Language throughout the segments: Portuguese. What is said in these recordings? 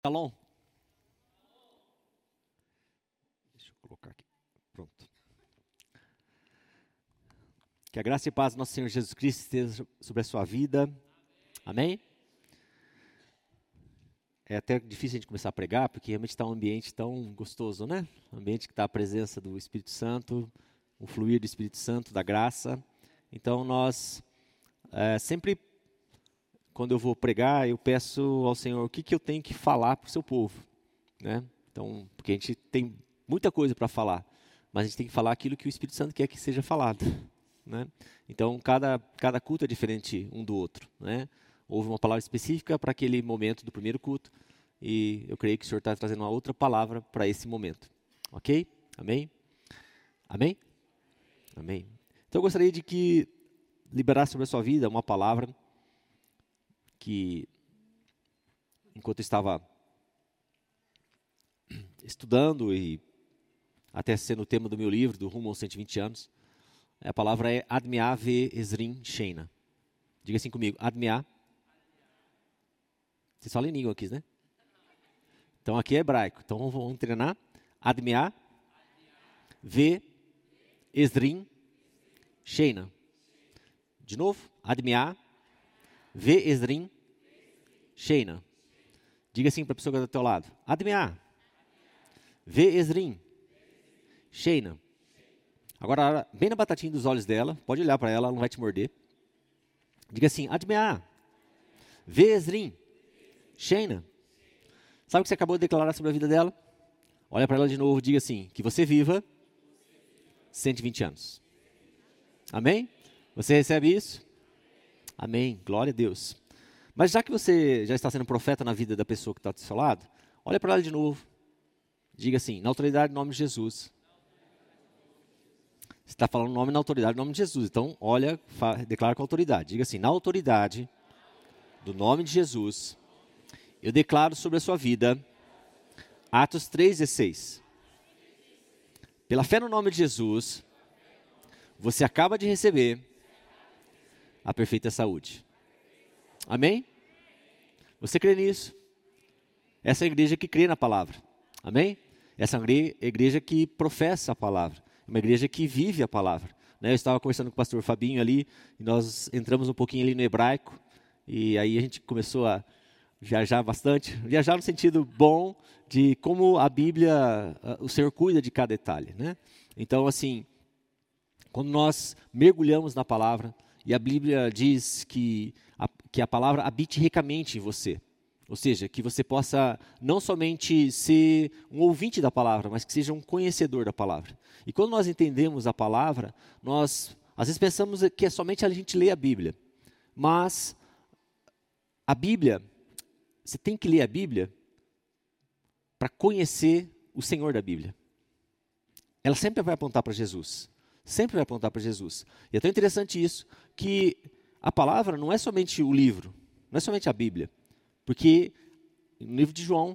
Shalom. Deixa eu colocar aqui. Pronto. Que a graça e a paz do nosso Senhor Jesus Cristo esteja sobre a sua vida. Amém? É até difícil a gente começar a pregar, porque realmente está um ambiente tão gostoso, né? Um ambiente que está a presença do Espírito Santo, o fluir do Espírito Santo, da graça. Então nós sempre, quando eu vou pregar, eu peço ao Senhor o que eu tenho que falar para o seu povo, né? Então, porque a gente tem muita coisa para falar, mas a gente tem que falar aquilo que o Espírito Santo quer que seja falado, né? Então, cada culto é diferente um do outro, né? Houve uma palavra específica para aquele momento do primeiro culto, e eu creio que o Senhor está trazendo uma outra palavra para esse momento, ok? Amém? Amém? Amém. Então, eu gostaria de que liberasse sobre a sua vida uma palavra que, enquanto eu estava estudando e até sendo o tema do meu livro, do Rumo aos 120 anos, a palavra é Admiá ve Ezrin Sheina. Diga assim comigo, Admiá. Vocês falam em língua aqui, né? Então aqui é hebraico, então vamos treinar. Admiá ve Ezrin Sheina. De novo, Admiá ve Ezrin Sheina. Diga assim para a pessoa que está do teu lado, Admiá ve Ezrin Sheina. Agora, bem na batatinha dos olhos dela, pode olhar para ela, ela não vai te morder. Diga assim, Admiá ve Ezrin Sheina. Sabe o que você acabou de declarar sobre a vida dela? Olha para ela de novo, diga assim, que você viva 120 anos. Amém? Você recebe isso? Amém, glória a Deus. Mas já que você já está sendo profeta na vida da pessoa que está do seu lado, olha para ela de novo. Diga assim, na autoridade do nome de Jesus. Você está falando o nome na autoridade do nome de Jesus. Então, olha, declara com autoridade. Diga assim, na autoridade do nome de Jesus, eu declaro sobre a sua vida, Atos 3,16. Pela fé no nome de Jesus, você acaba de receber a perfeita saúde. Amém? Você crê nisso? Essa é a igreja que crê na palavra. Amém? Essa é uma igreja que professa a palavra. Uma igreja que vive a palavra. Eu estava conversando com o pastor Fabinho ali, e nós entramos um pouquinho ali no hebraico, e aí a gente começou a viajar bastante. Viajar no sentido bom de como a Bíblia, o Senhor cuida de cada detalhe, né? Então, assim, quando nós mergulhamos na palavra, e a Bíblia diz que a palavra habite ricamente em você. Ou seja, que você possa não somente ser um ouvinte da palavra, mas que seja um conhecedor da palavra. E quando nós entendemos a palavra, nós às vezes pensamos que é somente a gente ler a Bíblia. Mas a Bíblia, você tem que ler a Bíblia para conhecer o Senhor da Bíblia. Ela sempre vai apontar para Jesus. Sempre vai apontar para Jesus. E é tão interessante isso, que a palavra não é somente o livro, não é somente a Bíblia. Porque no livro de João,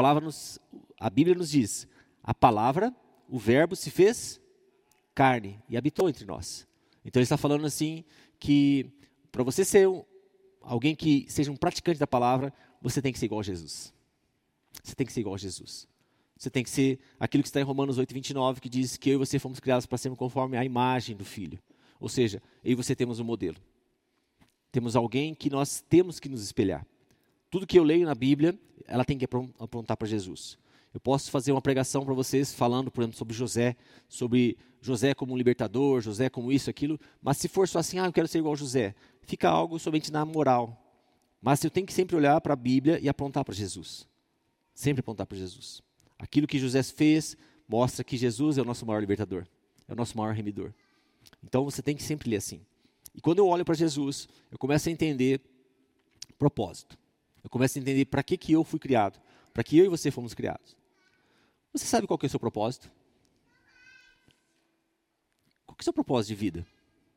a Bíblia nos diz, a palavra, o verbo se fez carne e habitou entre nós. Então ele está falando assim, que para você ser alguém que seja um praticante da palavra, você tem que ser igual a Jesus. Você tem que ser igual a Jesus. Você tem que ser aquilo que está em Romanos 8:29, que diz que eu e você fomos criados para sermos conforme a imagem do Filho. Ou seja, eu e você temos um modelo. Temos alguém que nós temos que nos espelhar. Tudo que eu leio na Bíblia, ela tem que apontar para Jesus. Eu posso fazer uma pregação para vocês falando, por exemplo, sobre José como um libertador, José como isso, aquilo, mas se for só assim, eu quero ser igual a José, fica algo somente na moral. Mas eu tenho que sempre olhar para a Bíblia e apontar para Jesus. Sempre apontar para Jesus. Aquilo que José fez mostra que Jesus é o nosso maior libertador, é o nosso maior remidor. Então você tem que sempre ler assim. E quando eu olho para Jesus, eu começo a entender propósito. Eu começo a entender para que eu fui criado, para que eu e você fomos criados. Você sabe qual que é o seu propósito? Qual que é o seu propósito de vida?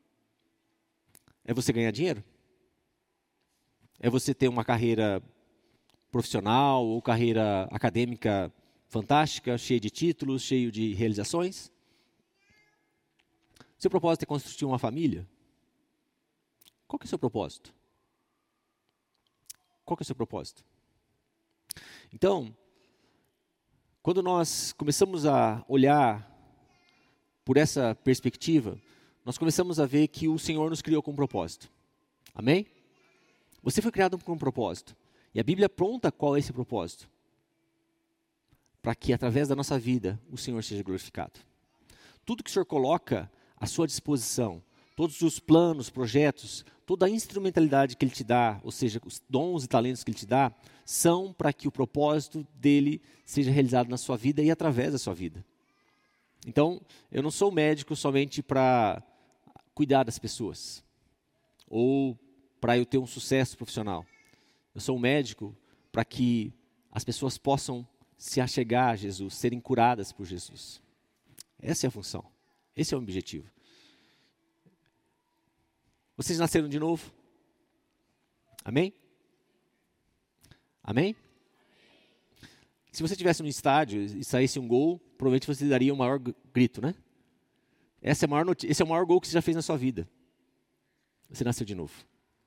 É você ganhar dinheiro? É você ter uma carreira profissional ou carreira acadêmica fantástica, cheia de títulos, cheio de realizações? Seu propósito é construir uma família? Qual que é o seu propósito? Qual que é o seu propósito? Então, quando nós começamos a olhar por essa perspectiva, nós começamos a ver que o Senhor nos criou com um propósito. Amém? Você foi criado com um propósito. E a Bíblia aponta qual é esse propósito. Para que através da nossa vida o Senhor seja glorificado. Tudo que o Senhor coloca à sua disposição, todos os planos, projetos, toda a instrumentalidade que Ele te dá, ou seja, os dons e talentos que Ele te dá, são para que o propósito dEle seja realizado na sua vida e através da sua vida. Então, eu não sou médico somente para cuidar das pessoas, ou para eu ter um sucesso profissional. Eu sou um médico para que as pessoas possam se achegar a Jesus, serem curadas por Jesus. Essa é a função, esse é o objetivo. Vocês nasceram de novo? Amém? Amém? Se você estivesse no estádio e saísse um gol, provavelmente você daria o maior grito, né? Esse é o maior gol que você já fez na sua vida. Você nasceu de novo.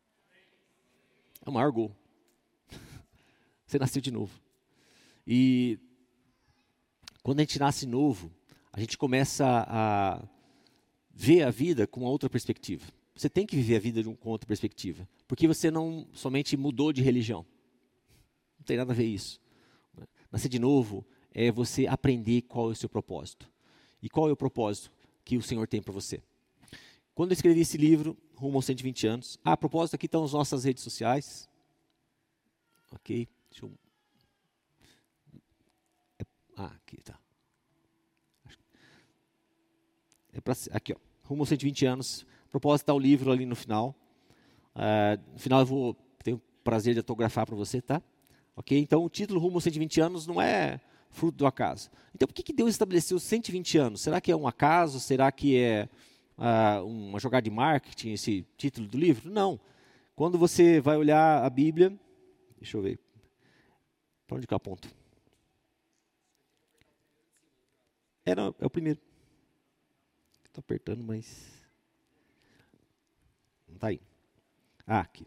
É o maior gol. Você nasceu de novo. E quando a gente nasce novo, a gente começa a ver a vida com uma outra perspectiva. Você tem que viver a vida com outra perspectiva. Porque você não somente mudou de religião. Não tem nada a ver isso. Nascer de novo é você aprender qual é o seu propósito. E qual é o propósito que o Senhor tem para você. Quando eu escrevi esse livro, rumo aos 120 anos, a propósito, aqui estão as nossas redes sociais. Ok, deixa eu... aqui está. Aqui, ó, rumo aos 120 anos. Propósito está o livro ali no final. No final eu tenho o prazer de autografar para você, tá? Ok? Então o título Rumo aos 120 anos não é fruto do acaso. Então por que Deus estabeleceu 120 anos? Será que é um acaso? Será que é uma jogada de marketing esse título do livro? Não. Quando você vai olhar a Bíblia, deixa eu ver. Para onde que eu aponto? Não, é o primeiro. Estou apertando, mas... não está aí. Aqui.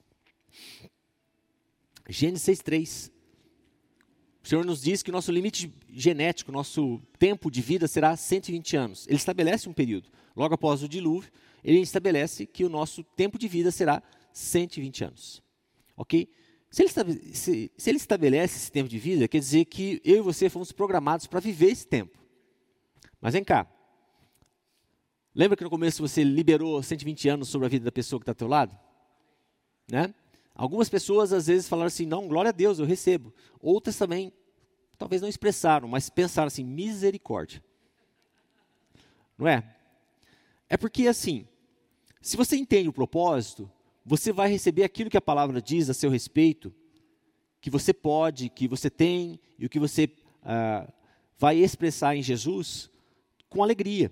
Gênesis 6:3. O Senhor nos diz que o nosso limite genético, nosso tempo de vida será 120 anos. Ele estabelece um período. Logo após o dilúvio, ele estabelece que o nosso tempo de vida será 120 anos. Ok? Se ele estabelece esse tempo de vida, quer dizer que eu e você fomos programados para viver esse tempo. Mas vem cá. Lembra que no começo você liberou 120 anos sobre a vida da pessoa que está ao teu lado? Né? Algumas pessoas às vezes falaram assim, não, glória a Deus, eu recebo. Outras também, talvez não expressaram, mas pensaram assim, misericórdia. Não é? É porque assim, se você entende o propósito, você vai receber aquilo que a palavra diz a seu respeito, que você pode, que você tem, e o que você vai expressar em Jesus com alegria.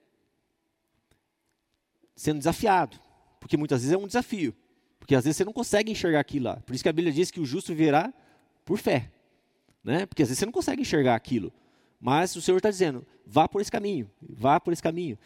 Sendo desafiado, porque muitas vezes é um desafio. Porque às vezes você não consegue enxergar aquilo lá. Por isso que a Bíblia diz que o justo viverá por fé. Né? Porque às vezes você não consegue enxergar aquilo. Mas o Senhor está dizendo, vá por esse caminho, vá por esse caminho.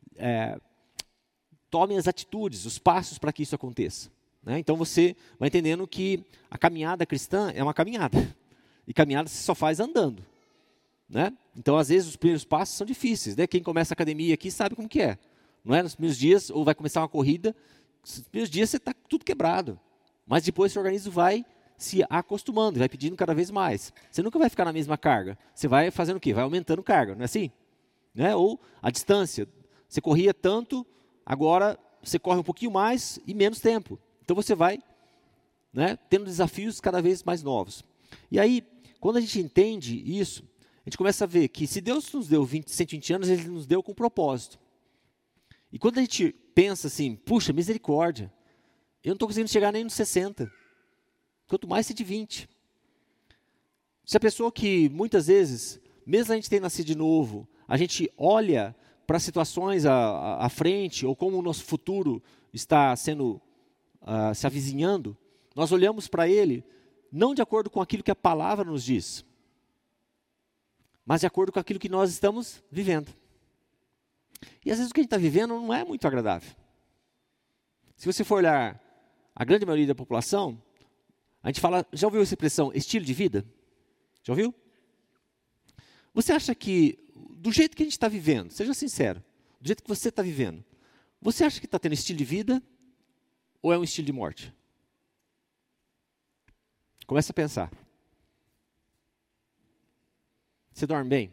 Tome as atitudes, os passos para que isso aconteça. Né? Então você vai entendendo que a caminhada cristã é uma caminhada. E caminhada se só faz andando. Né? Então às vezes os primeiros passos são difíceis. Né? Quem começa a academia aqui sabe como que é. Não é? Nos primeiros dias, ou vai começar uma corrida, nos primeiros dias você está tudo quebrado. Mas depois seu organismo vai se acostumando, vai pedindo cada vez mais. Você nunca vai ficar na mesma carga. Você vai fazendo o quê? Vai aumentando carga, não é assim? Né? Ou a distância. Você corria tanto, agora você corre um pouquinho mais e menos tempo. Então você vai, né, tendo desafios cada vez mais novos. E aí, quando a gente entende isso, a gente começa a ver que se Deus nos deu 120 anos, Ele nos deu com propósito. E quando a gente pensa assim, puxa, misericórdia, eu não estou conseguindo chegar nem nos 60, quanto mais 120. Se a pessoa que muitas vezes, mesmo a gente ter nascido de novo, a gente olha para situações à frente, ou como o nosso futuro está sendo, se avizinhando, nós olhamos para ele, não de acordo com aquilo que a palavra nos diz, mas de acordo com aquilo que nós estamos vivendo. E às vezes o que a gente está vivendo não é muito agradável. Se você for olhar a grande maioria da população, a gente fala, já ouviu essa expressão, estilo de vida? Já ouviu? Você acha que, do jeito que a gente está vivendo, seja sincero, do jeito que você está vivendo, você acha que está tendo estilo de vida ou é um estilo de morte? Começa a pensar. Você dorme bem?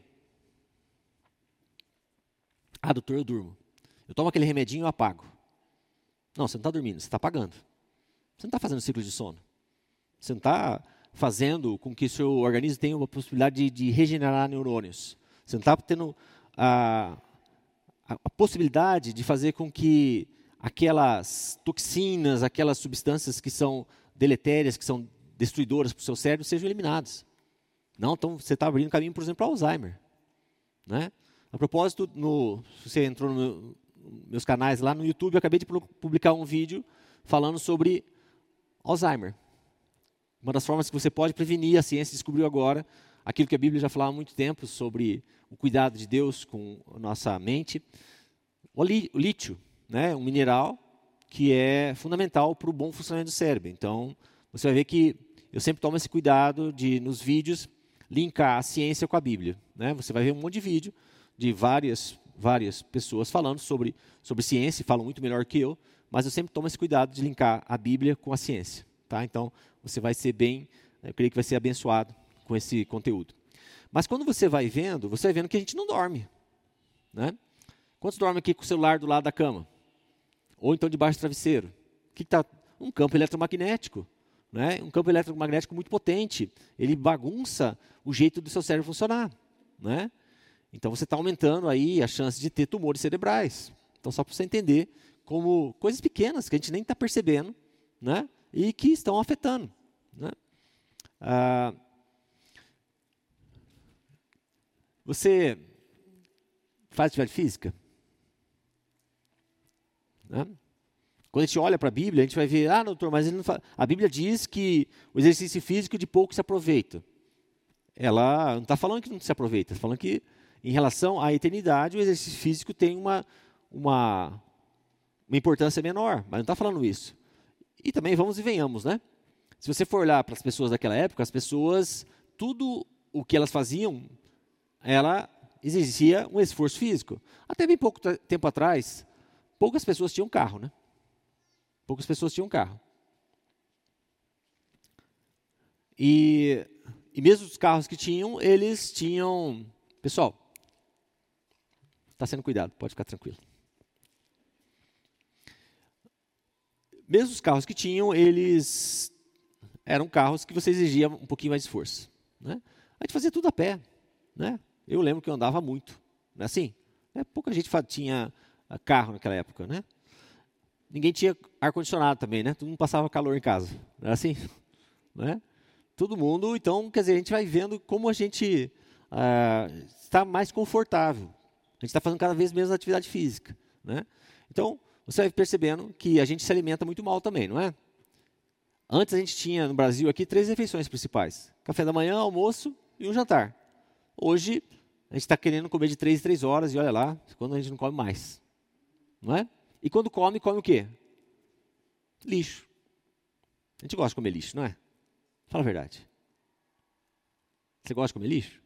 Ah, doutor, eu durmo. Eu tomo aquele remedinho e eu apago. Não, você não está dormindo, você está apagando. Você não está fazendo ciclo de sono. Você não está fazendo com que o seu organismo tenha uma possibilidade de regenerar neurônios. Você não está tendo a possibilidade de fazer com que aquelas toxinas, aquelas substâncias que são deletérias, que são destruidoras para o seu cérebro, sejam eliminadas. Não, então você está abrindo caminho, por exemplo, para Alzheimer. Né? A propósito, se você entrou nos meus canais lá no YouTube, eu acabei de publicar um vídeo falando sobre Alzheimer. Uma das formas que você pode prevenir, a ciência descobriu agora, aquilo que a Bíblia já falava há muito tempo sobre o cuidado de Deus com a nossa mente. O lítio, né, um mineral que é fundamental para o bom funcionamento do cérebro. Então, você vai ver que eu sempre tomo esse cuidado de, nos vídeos, linkar a ciência com a Bíblia. Né? Você vai ver um monte de vídeo de várias pessoas falando sobre ciência, falam muito melhor que eu, mas eu sempre tomo esse cuidado de linkar a Bíblia com a ciência. Tá? Então, você vai ser eu creio que vai ser abençoado com esse conteúdo. Mas quando você vai vendo que a gente não dorme. Né? Quantos dormem aqui com o celular do lado da cama? Ou então debaixo do travesseiro? O que está? Um campo eletromagnético. Né? Um campo eletromagnético muito potente. Ele bagunça o jeito do seu cérebro funcionar. Né? Então, você está aumentando aí a chance de ter tumores cerebrais. Então, só para você entender como coisas pequenas que a gente nem está percebendo, né? E que estão afetando. Né? Você faz atividade física? Né? Quando a gente olha para a Bíblia, a gente vai ver, doutor, mas ele não fala. A Bíblia diz que o exercício físico de pouco se aproveita. Ela não está falando que não se aproveita, está falando que, em relação à eternidade, o exercício físico tem uma importância menor, mas não está falando isso. E também vamos e venhamos, né? Se você for olhar para as pessoas daquela época, as pessoas, tudo o que elas faziam, ela exigia um esforço físico. Até bem pouco tempo atrás, poucas pessoas tinham carro, né? Poucas pessoas tinham carro. E mesmo os carros que tinham, eles tinham... Pessoal, está sendo cuidado, pode ficar tranquilo. Mesmo os carros que tinham, eles eram carros que você exigia um pouquinho mais de esforço. Né? A gente fazia tudo a pé. Né? Eu lembro que eu andava muito. Não é assim? Pouca gente tinha carro naquela época. Né? Ninguém tinha ar-condicionado também. Né? Todo mundo passava calor em casa. Não é assim? Né? Todo mundo, então, quer dizer, a gente vai vendo como a gente está mais confortável. A gente está fazendo cada vez menos atividade física. Né? Então, você vai percebendo que a gente se alimenta muito mal também, não é? Antes a gente tinha no Brasil aqui 3 refeições principais. Café da manhã, almoço e um jantar. Hoje a gente está querendo comer de 3 em 3 horas e olha lá, quando a gente não come mais. Não é? E quando come o quê? Lixo. A gente gosta de comer lixo, não é? Fala a verdade. Você gosta de comer lixo?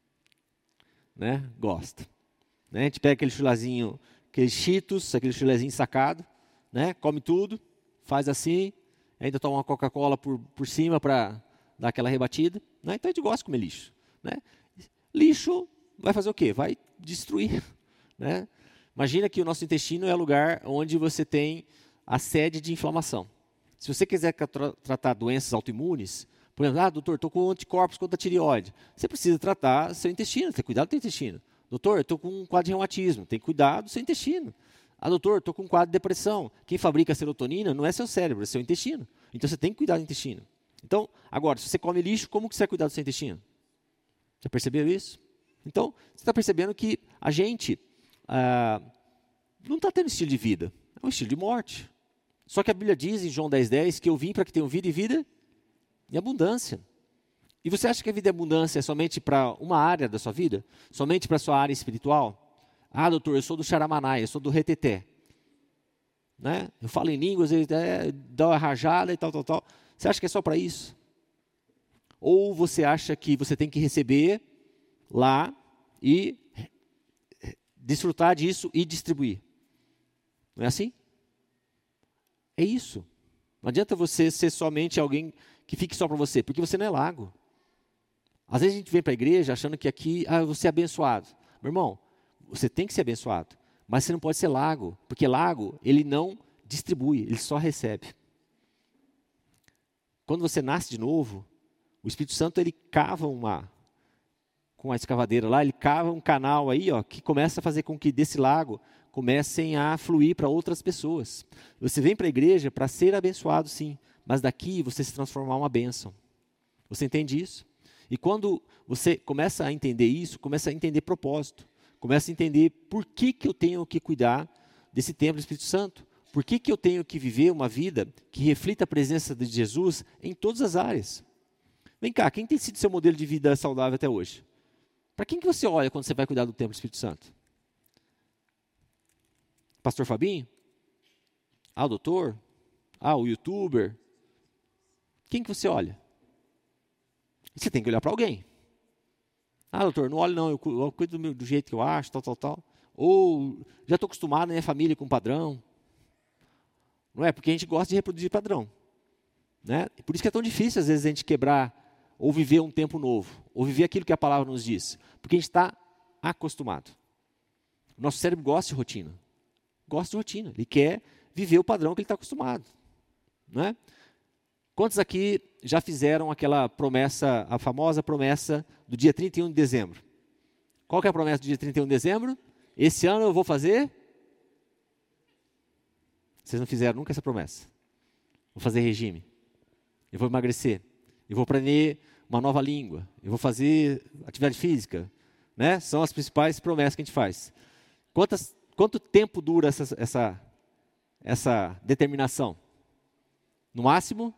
Né? Gosta. Né? A gente pega aquele chulazinho, aqueles Cheetos, aquele chulezinho sacado, né? Come tudo, faz assim, ainda toma uma Coca-Cola por cima para dar aquela rebatida. Né? Então a gente gosta de comer lixo. Né? Lixo vai fazer o quê? Vai destruir. Né? Imagina que o nosso intestino é o lugar onde você tem a sede de inflamação. Se você quiser tratar doenças autoimunes, por exemplo, doutor, estou com anticorpos contra a tireoide. Você precisa tratar seu intestino, ter cuidado do seu intestino. Doutor, eu estou com um quadro de reumatismo, tem que cuidar do seu intestino. Doutor, estou com um quadro de depressão. Quem fabrica a serotonina não é seu cérebro, é seu intestino. Então, você tem que cuidar do intestino. Então, agora, se você come lixo, como que você vai cuidar do seu intestino? Já percebeu isso? Então, você está percebendo que a gente não está tendo estilo de vida, é um estilo de morte. Só que a Bíblia diz em João 10,10 que eu vim para que tenham vida e vida em abundância. E você acha que a vida em abundância é somente para uma área da sua vida? Somente para a sua área espiritual? Doutor, eu sou do Xaramanai, eu sou do Reteté. Né? Eu falo em línguas, dá uma rajada e tal. Você acha que é só para isso? Ou você acha que você tem que receber lá e desfrutar disso e distribuir? Não é assim? É isso. Não adianta você ser somente alguém que fique só para você, porque você não é lago. Às vezes a gente vem para a igreja achando que aqui, eu vou ser abençoado. Meu irmão, você tem que ser abençoado, mas você não pode ser lago, porque lago, ele não distribui, ele só recebe. Quando você nasce de novo, o Espírito Santo, ele cava com a escavadeira lá, ele cava um canal aí, ó, que começa a fazer com que desse lago comecem a fluir para outras pessoas. Você vem para a igreja para ser abençoado, sim, mas daqui você se transformar uma bênção. Você entende isso? E quando você começa a entender isso, começa a entender propósito, começa a entender por que eu tenho que cuidar desse templo do Espírito Santo, por que eu tenho que viver uma vida que reflita a presença de Jesus em todas as áreas. Vem cá, quem tem sido seu modelo de vida saudável até hoje? Para quem que você olha quando você vai cuidar do templo do Espírito Santo? Pastor Fabinho? O doutor? O youtuber? Quem que você olha? Você tem que olhar para alguém. Doutor, não olho não, eu cuido do jeito que eu acho, tal. Ou, já estou acostumado na minha família com padrão. Não é? Porque a gente gosta de reproduzir padrão. Né? Por isso que é tão difícil, às vezes, a gente quebrar ou viver um tempo novo, ou viver aquilo que a palavra nos diz. Porque a gente está acostumado. Nosso cérebro gosta de rotina. Gosta de rotina. Ele quer viver o padrão que ele está acostumado. Não é? Quantos aqui já fizeram aquela promessa, a famosa promessa do dia 31 de dezembro? Qual que é a promessa do dia 31 de dezembro? Esse ano eu vou fazer... Vocês não fizeram nunca essa promessa. Vou fazer regime. Eu vou emagrecer. Eu vou aprender uma nova língua. Eu vou fazer atividade física. Né? São as principais promessas que a gente faz. Quanto tempo dura essa determinação? No máximo,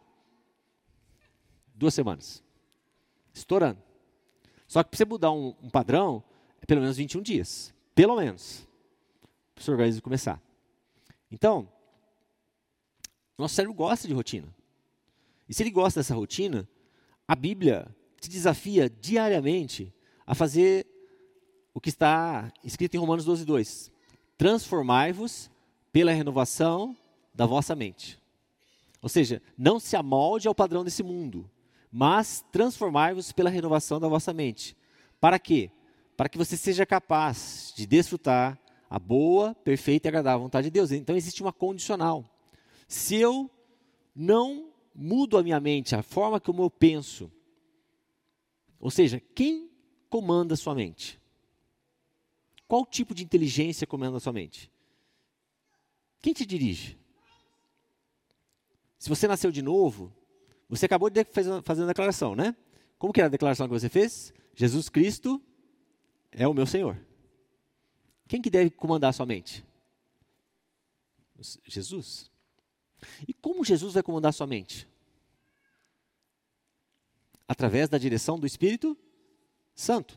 2 semanas. Estourando. Só que para você mudar um padrão, é pelo menos 21 dias. Pelo menos. Para o seu organismo começar. Então, nosso cérebro gosta de rotina. E se ele gosta dessa rotina, a Bíblia te desafia diariamente a fazer o que está escrito em Romanos 12:2. Transformai-vos pela renovação da vossa mente. Ou seja, não se amolde ao padrão desse mundo, mas transformai-vos pela renovação da vossa mente. Para quê? Para que você seja capaz de desfrutar a boa, perfeita e agradável vontade de Deus. Então existe uma condicional. Se eu não mudo a minha mente, a forma como eu penso, ou seja, quem comanda a sua mente? Qual tipo de inteligência comanda a sua mente? Quem te dirige? Se você nasceu de novo, você acabou de fazer uma declaração, né? Como que era a declaração que você fez? Jesus Cristo é o meu Senhor. Quem que deve comandar a sua mente? Jesus. E como Jesus vai comandar a sua mente? Através da direção do Espírito Santo.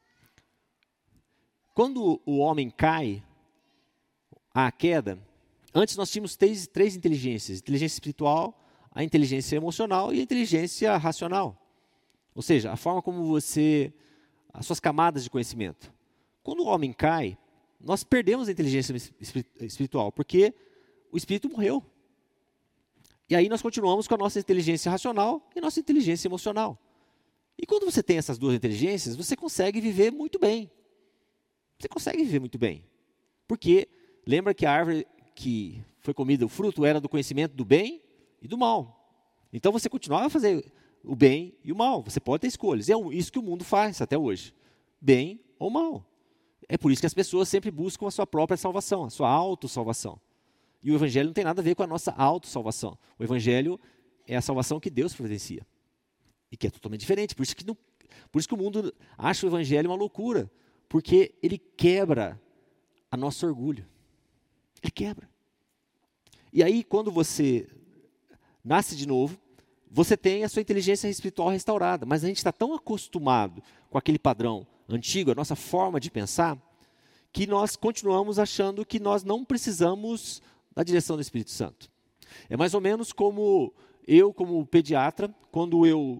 Quando o homem cai, a queda, antes nós tínhamos três inteligências. Inteligência espiritual, a inteligência emocional e a inteligência racional. Ou seja, a forma como as suas camadas de conhecimento. Quando o homem cai, nós perdemos a inteligência espiritual, porque o espírito morreu. E aí nós continuamos com a nossa inteligência racional e nossa inteligência emocional. E quando você tem essas duas inteligências, você consegue viver muito bem. Você consegue viver muito bem. Porque lembra que a árvore que foi comida, o fruto era do conhecimento do bem e do mal. Então você continuava a fazer o bem e o mal. Você pode ter escolhas. É isso que o mundo faz até hoje. Bem ou mal. É por isso que as pessoas sempre buscam a sua própria salvação, a sua autossalvação. E o Evangelho não tem nada a ver com a nossa autossalvação. O Evangelho é a salvação que Deus providencia. E que é totalmente diferente. Por isso que o mundo acha o Evangelho uma loucura. Porque ele quebra a nosso orgulho. Ele quebra. E aí, quando você nasce de novo, você tem a sua inteligência espiritual restaurada. Mas a gente está tão acostumado com aquele padrão antigo, a nossa forma de pensar, que nós continuamos achando que nós não precisamos da direção do Espírito Santo. É mais ou menos como eu, como pediatra, quando eu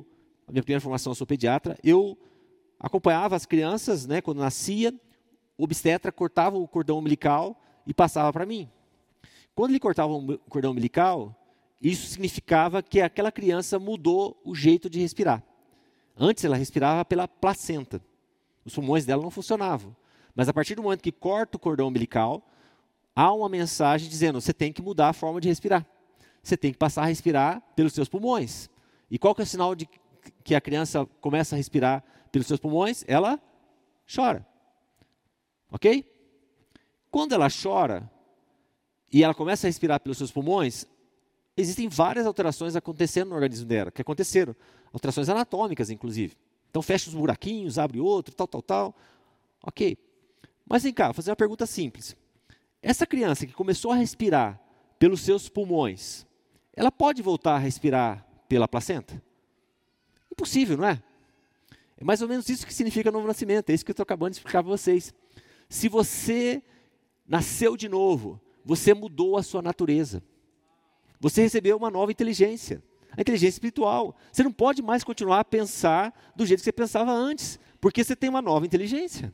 a minha primeira formação, eu sou pediatra, eu acompanhava as crianças, né, quando nascia, o obstetra cortava o cordão umbilical e passava para mim. Quando ele cortava o cordão umbilical, isso significava que aquela criança mudou o jeito de respirar. Antes ela respirava pela placenta. Os pulmões dela não funcionavam. Mas a partir do momento que corta o cordão umbilical, há uma mensagem dizendo, você tem que mudar a forma de respirar. Você tem que passar a respirar pelos seus pulmões. E qual que é o sinal de que a criança começa a respirar pelos seus pulmões? Ela chora. Ok? Quando ela chora e ela começa a respirar pelos seus pulmões, existem várias alterações acontecendo no organismo dela, que aconteceram. Alterações anatômicas, inclusive. Então, fecha os buraquinhos, abre outro, tal. Ok. Mas vem cá, vou fazer uma pergunta simples. Essa criança que começou a respirar pelos seus pulmões, ela pode voltar a respirar pela placenta? Impossível, não é? É mais ou menos isso que significa novo nascimento. É isso que eu estou acabando de explicar para vocês. Se você nasceu de novo, você mudou a sua natureza. Você recebeu uma nova inteligência. A inteligência espiritual. Você não pode mais continuar a pensar do jeito que você pensava antes, porque você tem uma nova inteligência.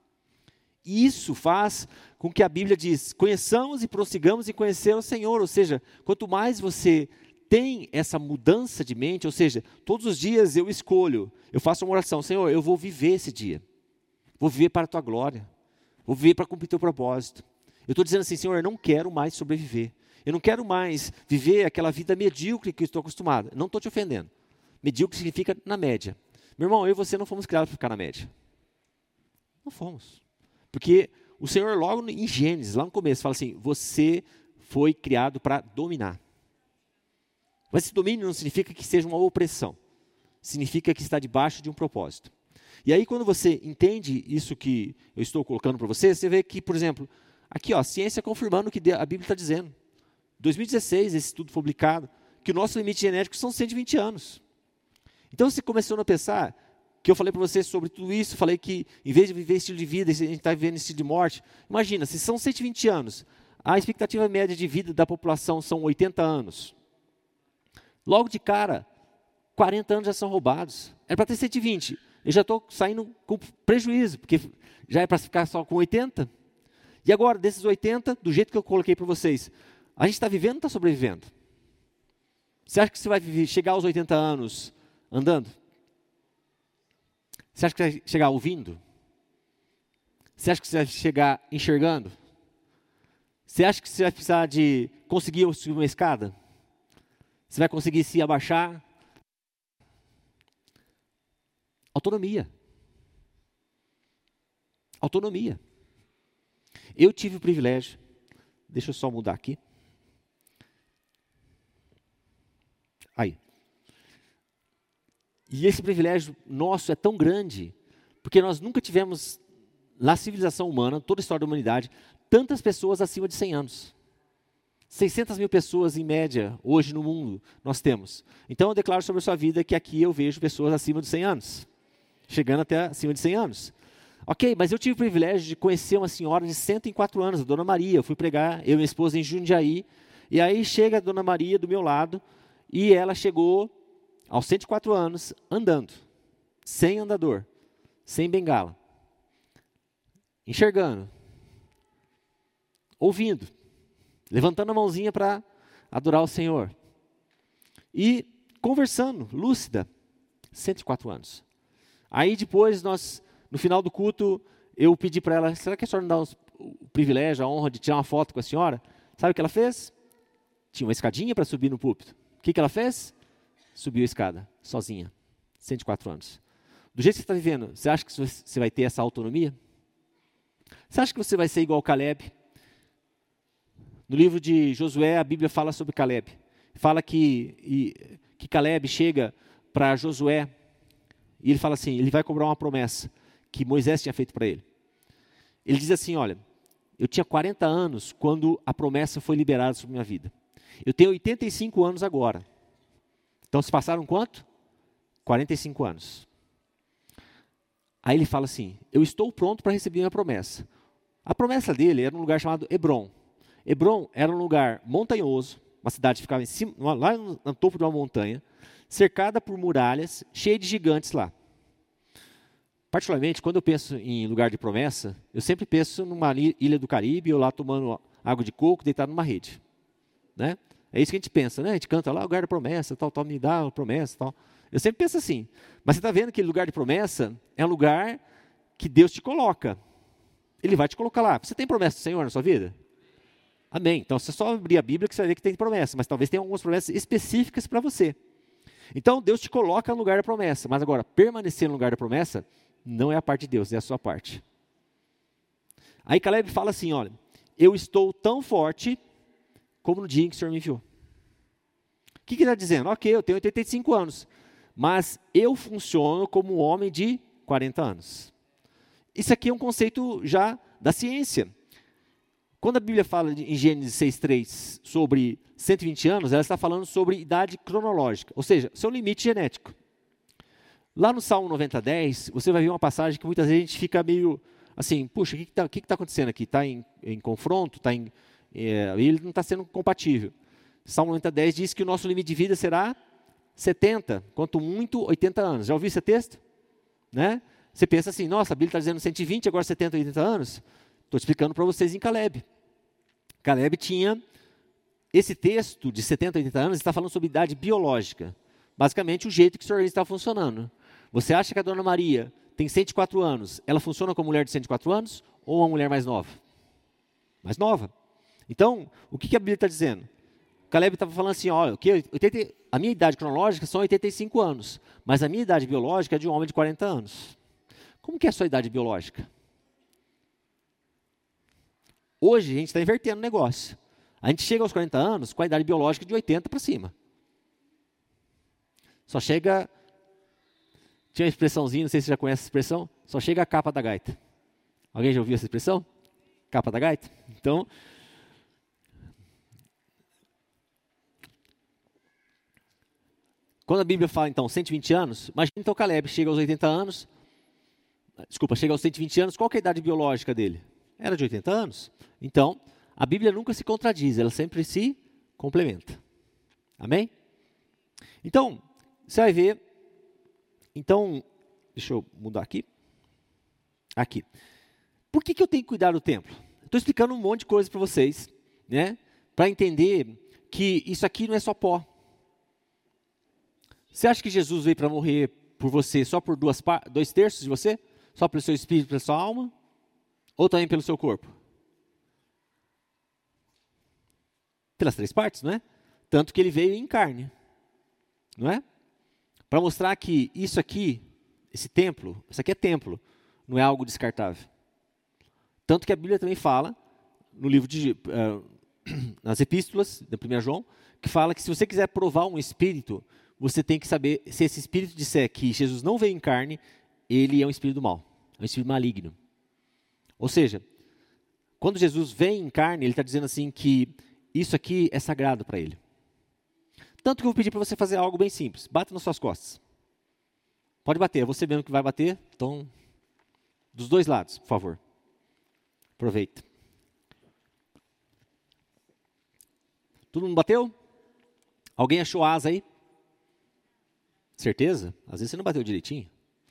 E isso faz com que a Bíblia diz, conheçamos e prossigamos em conhecer o Senhor. Ou seja, quanto mais você tem essa mudança de mente, ou seja, todos os dias eu escolho, eu faço uma oração, Senhor, eu vou viver esse dia. Vou viver para a Tua glória. Vou viver para cumprir Teu propósito. Eu estou dizendo assim, Senhor, eu não quero mais sobreviver. Eu não quero mais viver aquela vida medíocre que eu estou acostumado. Não estou te ofendendo. Medíocre significa na média. Meu irmão, eu e você não fomos criados para ficar na média. Não fomos. Porque o Senhor logo em Gênesis, lá no começo, fala assim, você foi criado para dominar. Mas esse domínio não significa que seja uma opressão. Significa que está debaixo de um propósito. E aí quando você entende isso que eu estou colocando para você, você vê que, por exemplo, aqui ó, a ciência confirmando o que a Bíblia está dizendo. Em 2016, esse estudo foi publicado, que o nosso limite genético são 120 anos. Então você começou a pensar, que eu falei para você sobre tudo isso, falei que em vez de viver estilo de vida, a gente está vivendo estilo de morte. Imagina, se são 120 anos, a expectativa média de vida da população são 80 anos. Logo de cara, 40 anos já são roubados. Era para ter 120. Eu já estou saindo com prejuízo, porque já é para ficar só com 80. E agora, desses 80, do jeito que eu coloquei para vocês, a gente está vivendo ou está sobrevivendo? Você acha que você vai chegar aos 80 anos andando? Você acha que vai chegar ouvindo? Você acha que você vai chegar enxergando? Você acha que você vai precisar de conseguir subir uma escada? Você vai conseguir se abaixar? Autonomia. Autonomia. Eu tive o privilégio, deixa eu só mudar aqui. Aí. E esse privilégio nosso é tão grande, porque nós nunca tivemos, na civilização humana, toda a história da humanidade, tantas pessoas acima de 100 anos. 600 mil pessoas, em média, hoje no mundo, nós temos. Então, eu declaro sobre a sua vida que aqui eu vejo pessoas acima de 100 anos. Chegando até acima de 100 anos. Ok, mas eu tive o privilégio de conhecer uma senhora de 104 anos, a Dona Maria. Eu fui pregar, eu e minha esposa, em Jundiaí. E aí chega a Dona Maria do meu lado, e ela chegou aos 104 anos, andando, sem andador, sem bengala, enxergando, ouvindo, levantando a mãozinha para adorar o Senhor. E conversando, lúcida, 104 anos. Aí depois, no final do culto, eu pedi para ela, será que a senhora não dá o privilégio, a honra de tirar uma foto com a senhora? Sabe o que ela fez? Tinha uma escadinha para subir no púlpito. O que ela fez? Subiu a escada, sozinha, 104 anos. Do jeito que você está vivendo, você acha que você vai ter essa autonomia? Você acha que você vai ser igual Caleb? No livro de Josué, a Bíblia fala sobre Caleb. Fala que Caleb chega para Josué e ele fala assim, ele vai cobrar uma promessa que Moisés tinha feito para ele. Ele diz assim, olha, eu tinha 40 anos quando a promessa foi liberada sobre minha vida. Eu tenho 85 anos agora. Então, se passaram quanto? 45 anos. Aí ele fala assim, eu estou pronto para receber minha promessa. A promessa dele era um lugar chamado Hebron. Hebron era um lugar montanhoso, uma cidade que ficava em cima, lá no topo de uma montanha, cercada por muralhas, cheia de gigantes lá. Particularmente, quando eu penso em lugar de promessa, eu sempre penso numa ilha do Caribe, ou lá tomando água de coco, deitado numa rede. Né? É isso que a gente pensa, né? A gente canta lá, lugar da promessa, tal, me dá uma promessa, tal. Eu sempre penso assim. Mas você está vendo que lugar de promessa é um lugar que Deus te coloca. Ele vai te colocar lá. Você tem promessa do Senhor na sua vida? Amém. Então, você só abrir a Bíblia que você vai ver que tem promessa, mas talvez tenha algumas promessas específicas para você. Então, Deus te coloca no lugar da promessa, mas agora, permanecer no lugar da promessa não é a parte de Deus, é a sua parte. Aí Caleb fala assim, olha, eu estou tão forte como no dia em que o Senhor me enviou. O que ele está dizendo? Ok, eu tenho 85 anos, mas eu funciono como um homem de 40 anos. Isso aqui é um conceito já da ciência. Quando a Bíblia fala em Gênesis 6,3 sobre 120 anos, ela está falando sobre idade cronológica, ou seja, seu limite genético. Lá no Salmo 90:10, você vai ver uma passagem que muitas vezes a gente fica meio assim, puxa, o que está acontecendo aqui? Está em confronto? Ele não está sendo compatível. Salmo 90:10 diz que o nosso limite de vida será 70, quanto muito 80 anos. Já ouviu esse texto? Né? Você pensa assim, nossa, a Bíblia está dizendo 120, agora 70, 80 anos? Estou explicando para vocês em Caleb. Caleb tinha esse texto de 70, 80 anos, está falando sobre idade biológica. Basicamente, o jeito que o seu organismo está funcionando. Você acha que a dona Maria tem 104 anos, ela funciona como mulher de 104 anos ou uma mulher mais nova? Mais nova. Então, o que a Bíblia está dizendo? Caleb estava falando assim, olha, a minha idade cronológica são 85 anos, mas a minha idade biológica é de um homem de 40 anos. Como que é a sua idade biológica? Hoje a gente está invertendo o negócio. A gente chega aos 40 anos com a idade biológica de 80 para cima. Só chega... Tinha uma expressãozinha, não sei se você já conhece essa expressão, só chega a capa da gaita. Alguém já ouviu essa expressão? Capa da gaita? Então, quando a Bíblia fala, então, 120 anos, imagina então Caleb chega aos 80 anos, chega aos 120 anos, qual que é a idade biológica dele? Era de 80 anos. Então, a Bíblia nunca se contradiz, ela sempre se complementa. Amém? Então, você vai ver, então, deixa eu mudar aqui. Aqui. Por que eu tenho que cuidar do templo? Estou explicando um monte de coisa para vocês, né? Para entender que isso aqui não é só pó. Você acha que Jesus veio para morrer por você só por 2/3 de você? Só pelo seu espírito, pela sua alma? Ou também pelo seu corpo? Pelas 3 partes, não é? Tanto que ele veio em carne, não é? Para mostrar que isso aqui, esse templo, isso aqui é templo, não é algo descartável. Tanto que a Bíblia também fala, no livro nas epístolas, da 1 João, que fala que se você quiser provar um espírito, você tem que saber, se esse espírito disser que Jesus não veio em carne, ele é um espírito do mal, é um espírito maligno. Ou seja, quando Jesus vem em carne, ele está dizendo assim que isso aqui é sagrado para ele. Tanto que eu vou pedir para você fazer algo bem simples. Bata nas suas costas. Pode bater, é você mesmo que vai bater. Então, dos 2 lados, por favor. Aproveita. Todo mundo bateu? Alguém achou asa aí? Certeza? Às vezes você não bateu direitinho.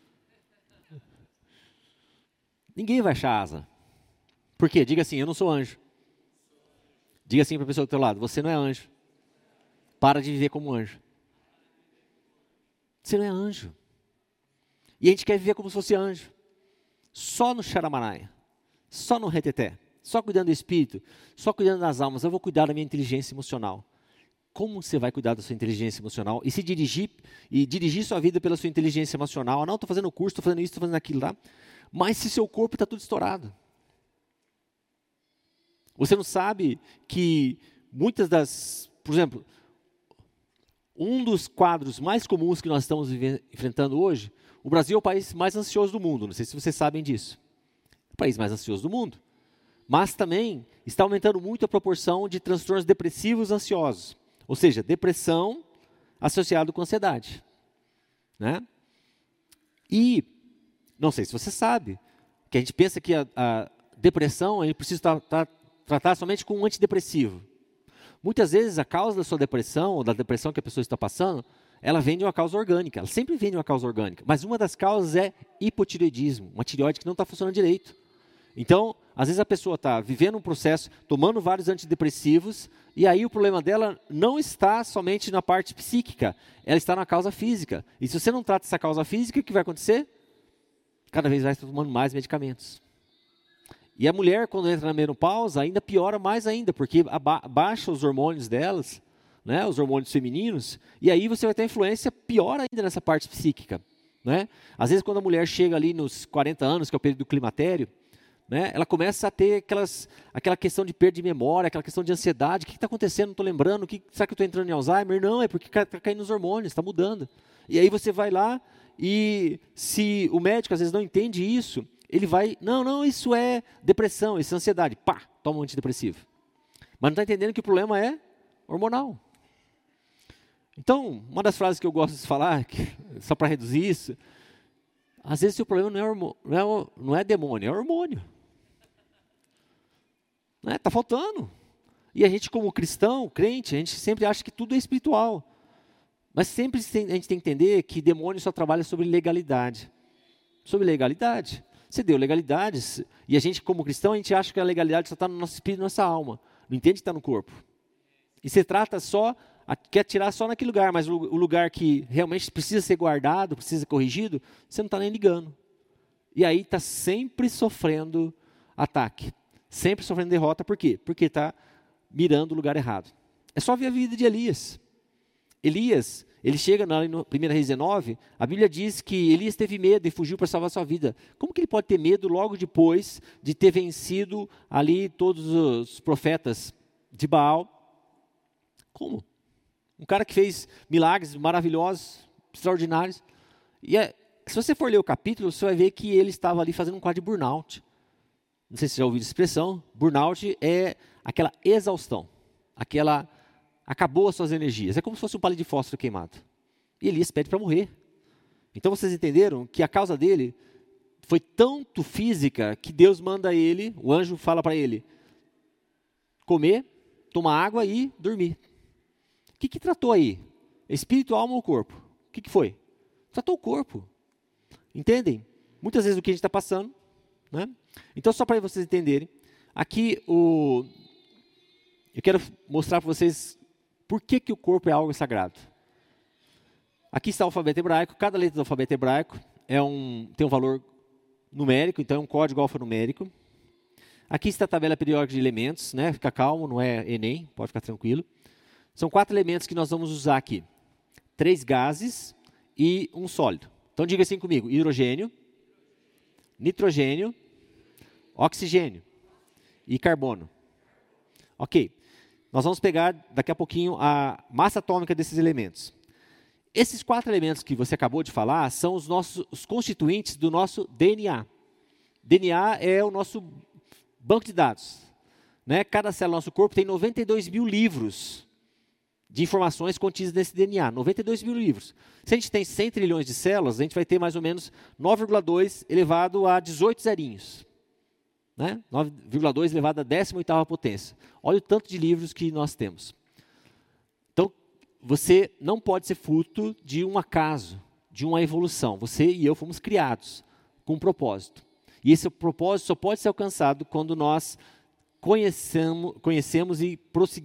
Ninguém vai achar asa. Por quê? Diga assim, eu não sou anjo. Diga assim para a pessoa do teu lado, você não é anjo. Para de viver como anjo. Você não é anjo. E a gente quer viver como se fosse anjo. Só no xaramanaia. Só no reteté. Só cuidando do espírito. Só cuidando das almas. Eu vou cuidar da minha inteligência emocional. Como você vai cuidar da sua inteligência emocional e se dirigir sua vida pela sua inteligência emocional? Não, estou fazendo curso, estou fazendo isso, estou fazendo aquilo lá. Mas se seu corpo está tudo estourado. Você não sabe que muitas das... Por exemplo... Um dos quadros mais comuns que nós estamos enfrentando hoje, o Brasil é o país mais ansioso do mundo, não sei se vocês sabem disso. É o país mais ansioso do mundo. Mas também está aumentando muito a proporção de transtornos depressivos ansiosos. Ou seja, depressão associada com ansiedade. Né? E, não sei se você sabe, que a gente pensa que a depressão a gente precisa tratar somente com um antidepressivo. Muitas vezes a causa da sua depressão, ou da depressão que a pessoa está passando, ela vem de uma causa orgânica. Ela sempre vem de uma causa orgânica. Mas uma das causas é hipotireoidismo, uma tireoide que não está funcionando direito. Então, às vezes a pessoa está vivendo um processo, tomando vários antidepressivos, e aí o problema dela não está somente na parte psíquica, ela está na causa física. E se você não trata essa causa física, o que vai acontecer? Cada vez vai estar tomando mais medicamentos. E a mulher, quando entra na menopausa, ainda piora mais ainda, porque baixa os hormônios delas, né, os hormônios femininos, e aí você vai ter influência pior ainda nessa parte psíquica. Né? Às vezes, quando a mulher chega ali nos 40 anos, que é o período do climatério, né, ela começa a ter aquela questão de perda de memória, aquela questão de ansiedade. O que está acontecendo? Não estou lembrando. Será que eu estou entrando em Alzheimer? Não, é porque está caindo os hormônios, está mudando. E aí você vai lá e se o médico às vezes não entende isso, ele vai, não, isso é depressão, isso é ansiedade. Pá, toma um antidepressivo. Mas não está entendendo que o problema é hormonal. Então, uma das frases que eu gosto de falar, só para reduzir isso, às vezes o problema não é demônio, é hormônio. Está faltando. E a gente, como cristão, crente, a gente sempre acha que tudo é espiritual. Mas sempre a gente tem que entender que demônio só trabalha sobre legalidade. Sobre legalidade. Você deu legalidades, e a gente, como cristão, a gente acha que a legalidade só está no nosso espírito e na nossa alma. Não entende que está no corpo. E você trata só, quer tirar só naquele lugar, mas o lugar que realmente precisa ser guardado, precisa ser corrigido, você não está nem ligando. E aí está sempre sofrendo ataque. Sempre sofrendo derrota, por quê? Porque está mirando o lugar errado. É só ver a vida de Elias. Elias, ele chega na 1 Reis 19, a Bíblia diz que Elias teve medo e fugiu para salvar sua vida. Como que ele pode ter medo logo depois de ter vencido ali todos os profetas de Baal? Como? Um cara que fez milagres maravilhosos, extraordinários. E se você for ler o capítulo, você vai ver que ele estava ali fazendo um quadro de burnout. Não sei se você já ouviu essa expressão. Burnout é aquela exaustão. Acabou as suas energias. É como se fosse um palito de fósforo queimado. E Elias pede para morrer. Então vocês entenderam que a causa dele foi tanto física que Deus manda ele, o anjo fala para ele, comer, tomar água e dormir. O que tratou aí? Espírito, alma ou corpo? O que foi? Tratou o corpo. Entendem? Muitas vezes o que a gente está passando. Né? Então, só para vocês entenderem, aqui eu quero mostrar para vocês por que o corpo é algo sagrado. Aqui está o alfabeto hebraico. Cada letra do alfabeto hebraico tem um valor numérico, então é um código alfanumérico. Aqui está a tabela periódica de elementos, né? Fica calmo, não é Enem, pode ficar tranquilo. São 4 elementos que nós vamos usar aqui. 3 gases e um sólido. Então diga assim comigo: hidrogênio, nitrogênio, oxigênio e carbono. Ok. Nós vamos pegar daqui a pouquinho a massa atômica desses elementos. Esses 4 elementos que você acabou de falar são os constituintes do nosso DNA. DNA é o nosso banco de dados. Né? Cada célula do nosso corpo tem 92 mil livros de informações contidas nesse DNA. 92 mil livros. Se a gente tem 100 trilhões de células, a gente vai ter mais ou menos 9,2 elevado a 18 zerinhos. Né? 9,2 elevado a 18ª potência. Olha o tanto de livros que nós temos. Então, você não pode ser fruto de um acaso, de uma evolução. Você e eu fomos criados com um propósito. E esse propósito só pode ser alcançado quando nós conhecemos e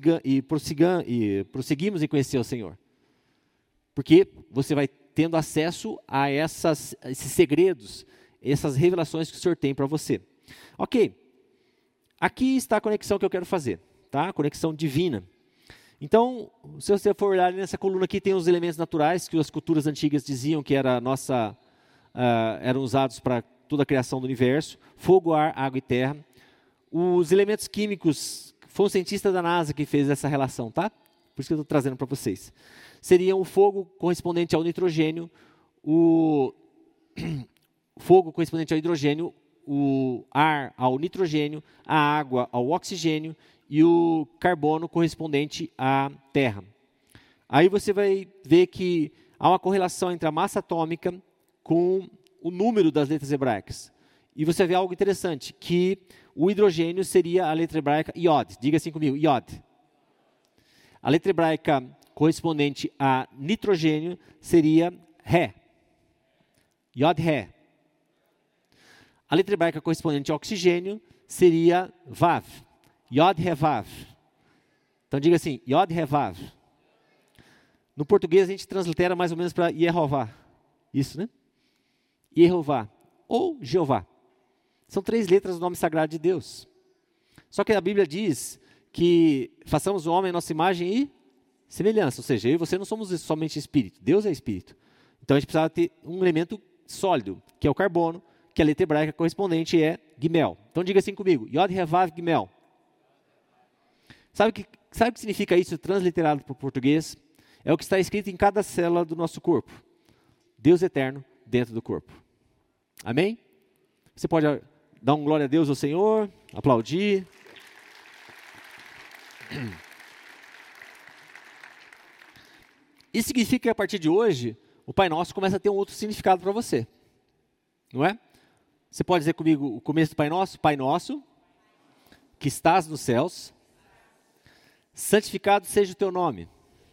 prosseguimos em conhecer o Senhor. Porque você vai tendo acesso a esses segredos, essas revelações que o Senhor tem para você. Ok, aqui está a conexão que eu quero fazer, tá? A conexão divina. Então, se você for olhar nessa coluna aqui, tem os elementos naturais que as culturas antigas diziam que eram usados para toda a criação do universo: fogo, ar, água e terra. Os elementos químicos, foi um cientista da NASA que fez essa relação, tá? Por isso que eu estou trazendo para vocês. Seriam o fogo correspondente ao nitrogênio, o fogo correspondente ao hidrogênio, o ar ao nitrogênio, a água ao oxigênio e o carbono correspondente à terra. Aí você vai ver que há uma correlação entre a massa atômica com o número das letras hebraicas. E você vê algo interessante, que o hidrogênio seria a letra hebraica Iod. Diga assim comigo, Iod. A letra hebraica correspondente a nitrogênio seria Ré. Yod-Ré. A letra hebraica correspondente a oxigênio seria Vav. Yod-Ré-Vav. Então diga assim, Yod-Ré-Vav. No português a gente translitera mais ou menos para Yehová. Isso, né? Yehová. Ou Jeová. São 3 letras do nome sagrado de Deus. Só que a Bíblia diz que façamos o homem à nossa imagem e semelhança. Ou seja, eu e você não somos somente espírito. Deus é espírito. Então a gente precisava ter um elemento sólido, que é o carbono, que a letra hebraica correspondente é Gimel. Então diga assim comigo, Yod-Revav Gimel. Sabe o que significa isso transliterado para o português? É o que está escrito em cada célula do nosso corpo. Deus eterno dentro do corpo. Amém? Você pode dar um glória a Deus ao Senhor, aplaudir. Isso significa que a partir de hoje, o Pai Nosso começa a ter um outro significado para você. Não é? Você pode dizer comigo o começo do Pai Nosso? Pai Nosso, que estás nos céus, santificado seja o teu nome.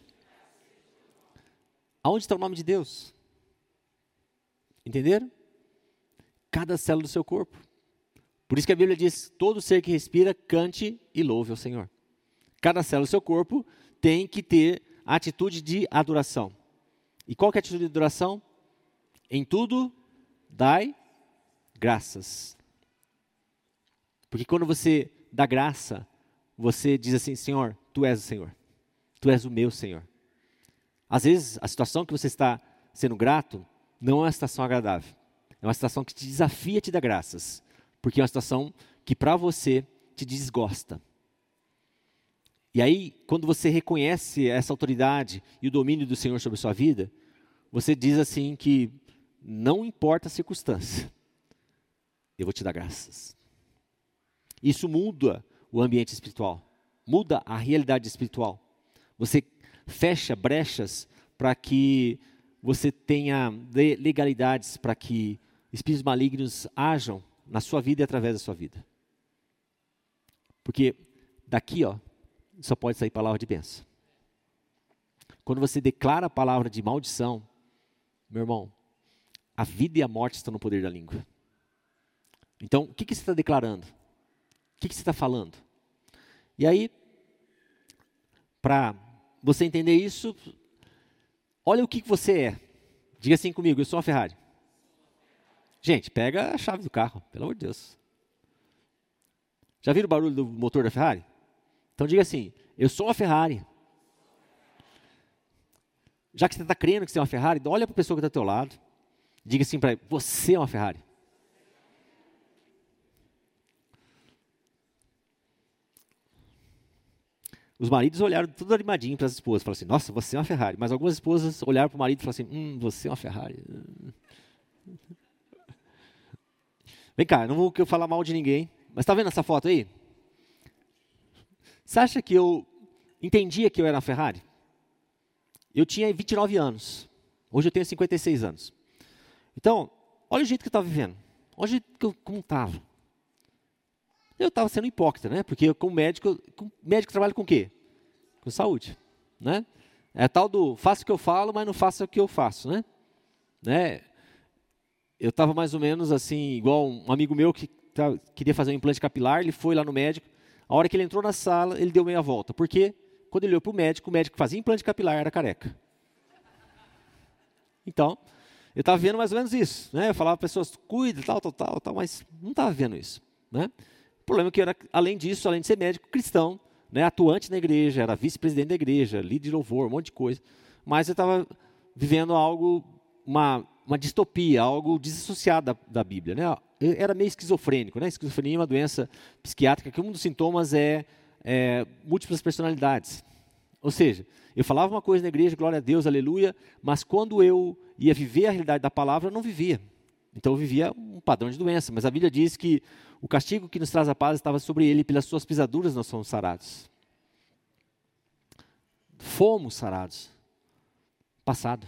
Aonde está o nome de Deus? Entenderam? Cada célula do seu corpo. Por isso que a Bíblia diz, todo ser que respira, cante e louve ao Senhor. Cada célula do seu corpo tem que ter a atitude de adoração. E qual que é a atitude de adoração? Em tudo, dai graças. Porque quando você dá graça, você diz assim, Senhor, Tu és o Senhor. Tu és o meu Senhor. Às vezes, a situação que você está sendo grato não é uma situação agradável. É uma situação que te desafia a te dar graças. Porque é uma situação que para você te desgosta. E aí, quando você reconhece essa autoridade e o domínio do Senhor sobre a sua vida, você diz assim que não importa a circunstância, eu vou te dar graças. Isso muda o ambiente espiritual, muda a realidade espiritual. Você fecha brechas para que você tenha legalidades para que espíritos malignos ajam na sua vida e através da sua vida. Porque daqui, só pode sair palavra de bênção. Quando você declara a palavra de maldição, meu irmão, a vida e a morte estão no poder da língua. Então, o que você está declarando? O que você está falando? E aí, para você entender isso, olha o que você é. Diga assim comigo, eu sou uma Ferrari. Gente, pega a chave do carro, pelo amor de Deus. Já viram o barulho do motor da Ferrari? Então diga assim, eu sou uma Ferrari. Já que você está crendo que você é uma Ferrari, olha para a pessoa que está do teu lado. Diga assim para ele, você é uma Ferrari. Os maridos olharam tudo animadinho para as esposas. Falaram assim, nossa, você é uma Ferrari. Mas algumas esposas olharam para o marido e falaram assim, você é uma Ferrari. Vem cá, não vou falar mal de ninguém. Mas está vendo essa foto aí? Você acha que eu entendia que eu era uma Ferrari? Eu tinha 29 anos. Hoje eu tenho 56 anos. Então, olha o jeito que eu estava vivendo. Olha o jeito que eu estava. Eu estava sendo hipócrita, né? Porque eu, como médico trabalha com o quê? Com saúde, né? É tal do faço o que eu falo, mas não faço o que eu faço, né? Eu estava mais ou menos assim, igual um amigo meu que queria fazer um implante capilar, ele foi lá no médico, a hora que ele entrou na sala, ele deu meia volta. Por quê? Quando ele olhou para o médico que fazia implante capilar era careca. Então, eu estava vendo mais ou menos isso, né? Eu falava para as pessoas, cuida, tal, mas não estava vendo isso, né? O problema é que eu era, além disso, além de ser médico, cristão, né? Atuante na igreja, era vice-presidente da igreja, líder de louvor, um monte de coisa. Mas eu estava vivendo algo, uma distopia, algo desassociado da Bíblia, né? Eu era meio esquizofrênico, né? Esquizofrenia é uma doença psiquiátrica que um dos sintomas é múltiplas personalidades. Ou seja, eu falava uma coisa na igreja, glória a Deus, aleluia, mas quando eu ia viver a realidade da palavra, eu não vivia. Então eu vivia um padrão de doença, mas a Bíblia diz que o castigo que nos traz a paz estava sobre ele, pelas suas pisaduras nós fomos sarados. Fomos sarados. Passado.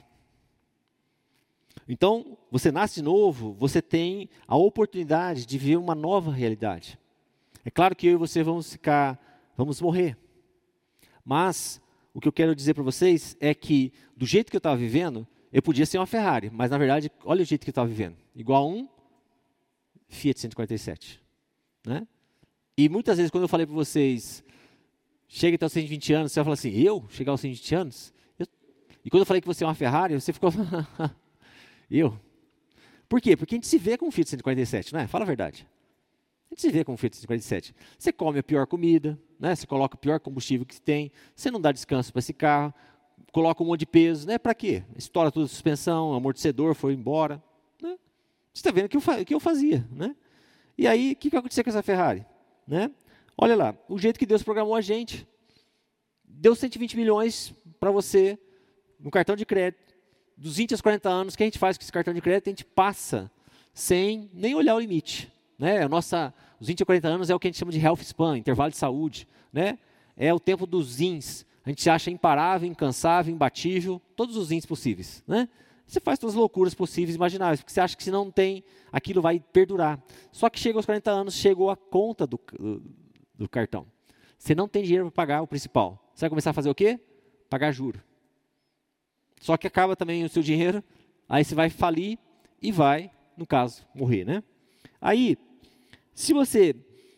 Então, você nasce de novo, você tem a oportunidade de viver uma nova realidade. É claro que eu e você vamos morrer. Mas o que eu quero dizer para vocês é que, do jeito que eu estava vivendo, eu podia ser uma Ferrari, mas na verdade, olha o jeito que eu estava vivendo. Igual a um Fiat 147. Né? E muitas vezes, quando eu falei para vocês, chega até os 120 anos, você vai falar assim, eu? Chegar aos 120 anos? E quando eu falei que você é uma Ferrari, você ficou, eu? Por quê? Porque a gente se vê com um Fiat 147, não é? Fala a verdade. A gente se vê com um Fiat 147. Você come a pior comida, né? Você coloca o pior combustível que tem, você não dá descanso para esse carro, coloca um monte de peso, né? Para quê? Estoura toda a suspensão, o amortecedor foi embora. Né? Você está vendo o que eu fazia, né? E aí, o que vai acontecer com essa Ferrari? Né? Olha lá, o jeito que Deus programou a gente. Deu 120 milhões para você no cartão de crédito. Dos 20 aos 40 anos, o que a gente faz com esse cartão de crédito? A gente passa sem nem olhar o limite. Né? Os 20 a 40 anos é o que a gente chama de health span, intervalo de saúde. Né? É o tempo dos ins. A gente se acha imparável, incansável, imbatível, todos os ins possíveis. Né? Você faz todas as loucuras possíveis e imagináveis, porque você acha que se não tem, aquilo vai perdurar. Só que chega aos 40 anos, chegou a conta do cartão. Você não tem dinheiro para pagar o principal. Você vai começar a fazer o quê? Pagar juro. Só que acaba também o seu dinheiro, aí você vai falir e vai, no caso, morrer. Né? Aí, se você,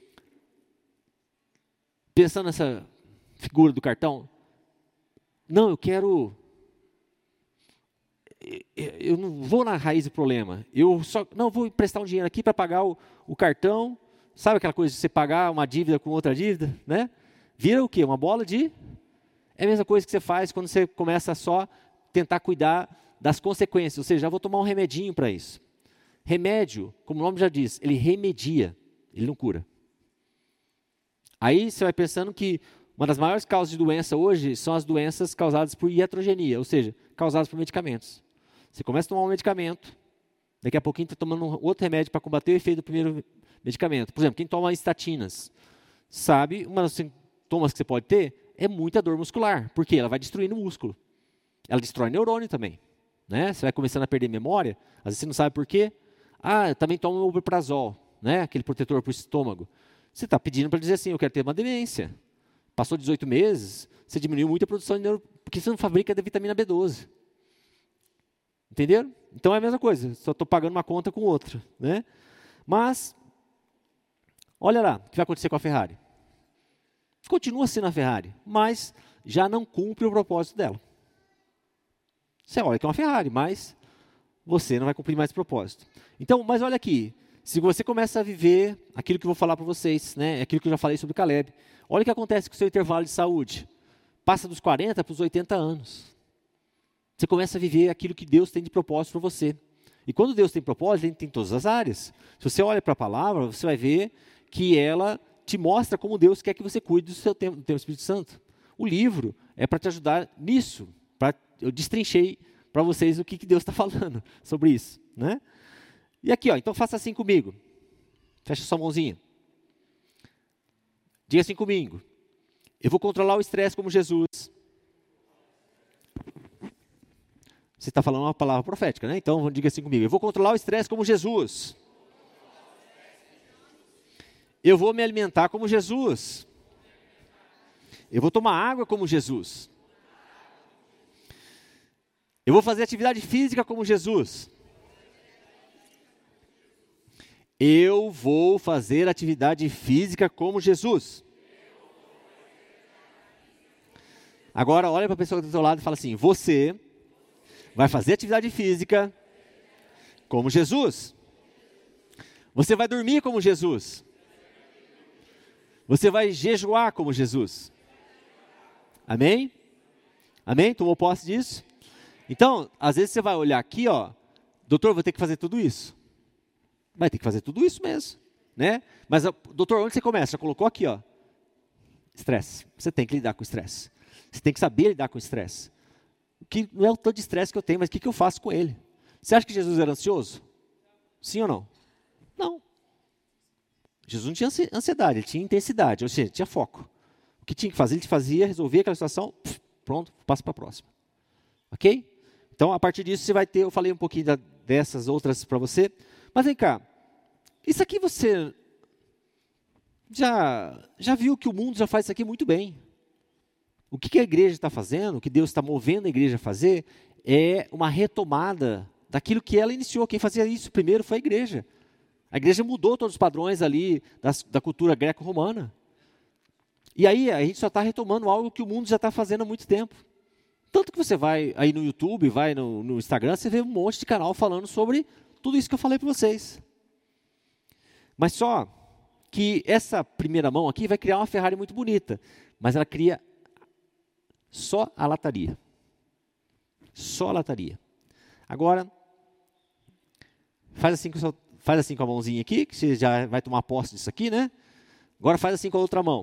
pensando nessa figura do cartão, não, eu não vou na raiz do problema, não vou emprestar um dinheiro aqui para pagar o cartão, sabe aquela coisa de você pagar uma dívida com outra dívida, né? Vira o quê? Uma bola de... É a mesma coisa que você faz quando você começa só tentar cuidar das consequências, ou seja, já vou tomar um remedinho para isso. Remédio, como o nome já diz, ele remedia, ele não cura. Aí você vai pensando que uma das maiores causas de doença hoje são as doenças causadas por iatrogenia, ou seja, causadas por medicamentos. Você começa a tomar um medicamento, daqui a pouquinho está tomando outro remédio para combater o efeito do primeiro medicamento. Por exemplo, quem toma estatinas, sabe, um dos sintomas que você pode ter é muita dor muscular, porque ela vai destruindo o músculo. Ela destrói neurônio também. Né? Você vai começando a perder memória, às vezes você não sabe por quê. Eu também tomo o omeprazol, né? Aquele protetor para o estômago. Você está pedindo para dizer assim, eu quero ter uma demência. Passou 18 meses, você diminuiu muito a produção de neurônio, porque você não fabrica da vitamina B12. Entenderam? Então é a mesma coisa, só estou pagando uma conta com outra. Né? Mas, olha lá, o que vai acontecer com a Ferrari. Continua sendo a Ferrari, mas já não cumpre o propósito dela. Você olha que é uma Ferrari, mas você não vai cumprir mais o propósito. Então, mas olha aqui, se você começa a viver aquilo que eu vou falar para vocês, né, aquilo que eu já falei sobre Caleb, olha o que acontece com o seu intervalo de saúde. Passa dos 40 para os 80 anos. Você começa a viver aquilo que Deus tem de propósito para você. E quando Deus tem propósito, Ele tem em todas as áreas. Se você olha para a palavra, você vai ver que ela te mostra como Deus quer que você cuide do seu tempo, do teu Espírito Santo. O livro é para te ajudar nisso. Eu destrinchei para vocês o que Deus está falando sobre isso. Né? E aqui, então faça assim comigo. Fecha sua mãozinha. Diga assim comigo. Eu vou controlar o estresse como Jesus. Você está falando uma palavra profética, né? Então diga assim comigo. Eu vou controlar o estresse como Jesus. Eu vou me alimentar como Jesus. Eu vou tomar água como Jesus. Eu vou fazer atividade física como Jesus. Eu vou fazer atividade física como Jesus. Agora olha para a pessoa que está do seu lado e fala assim, você vai fazer atividade física como Jesus. Você vai dormir como Jesus. Você vai jejuar como Jesus. Amém? Amém? Tomou posse disso? Então, às vezes você vai olhar aqui, doutor, vou ter que fazer tudo isso. Vai ter que fazer tudo isso mesmo, né? Mas, doutor, onde você começa? Já colocou aqui, estresse. Você tem que lidar com estresse. Você tem que saber lidar com estresse. Que não é o tanto de estresse que eu tenho, mas o que eu faço com ele? Você acha que Jesus era ansioso? Sim ou não? Não. Jesus não tinha ansiedade, ele tinha intensidade, ou seja, tinha foco. O que tinha que fazer, ele fazia, resolvia aquela situação, pronto, passa para a próxima. Ok? Então, a partir disso, você vai ter, eu falei um pouquinho dessas outras para você, mas vem cá, isso aqui você já viu que o mundo já faz isso aqui muito bem. O que a igreja está fazendo, o que Deus está movendo a igreja a fazer, é uma retomada daquilo que ela iniciou. Quem fazia isso primeiro foi a igreja. A igreja mudou todos os padrões ali da cultura greco-romana. E aí a gente só está retomando algo que o mundo já está fazendo há muito tempo. Tanto que você vai aí no YouTube, vai no Instagram, você vê um monte de canal falando sobre tudo isso que eu falei para vocês. Mas só que essa primeira mão aqui vai criar uma Ferrari muito bonita, mas ela cria só a lataria. Só a lataria. Agora, faz assim com a mãozinha aqui, que você já vai tomar posse disso aqui, né? Agora faz assim com a outra mão.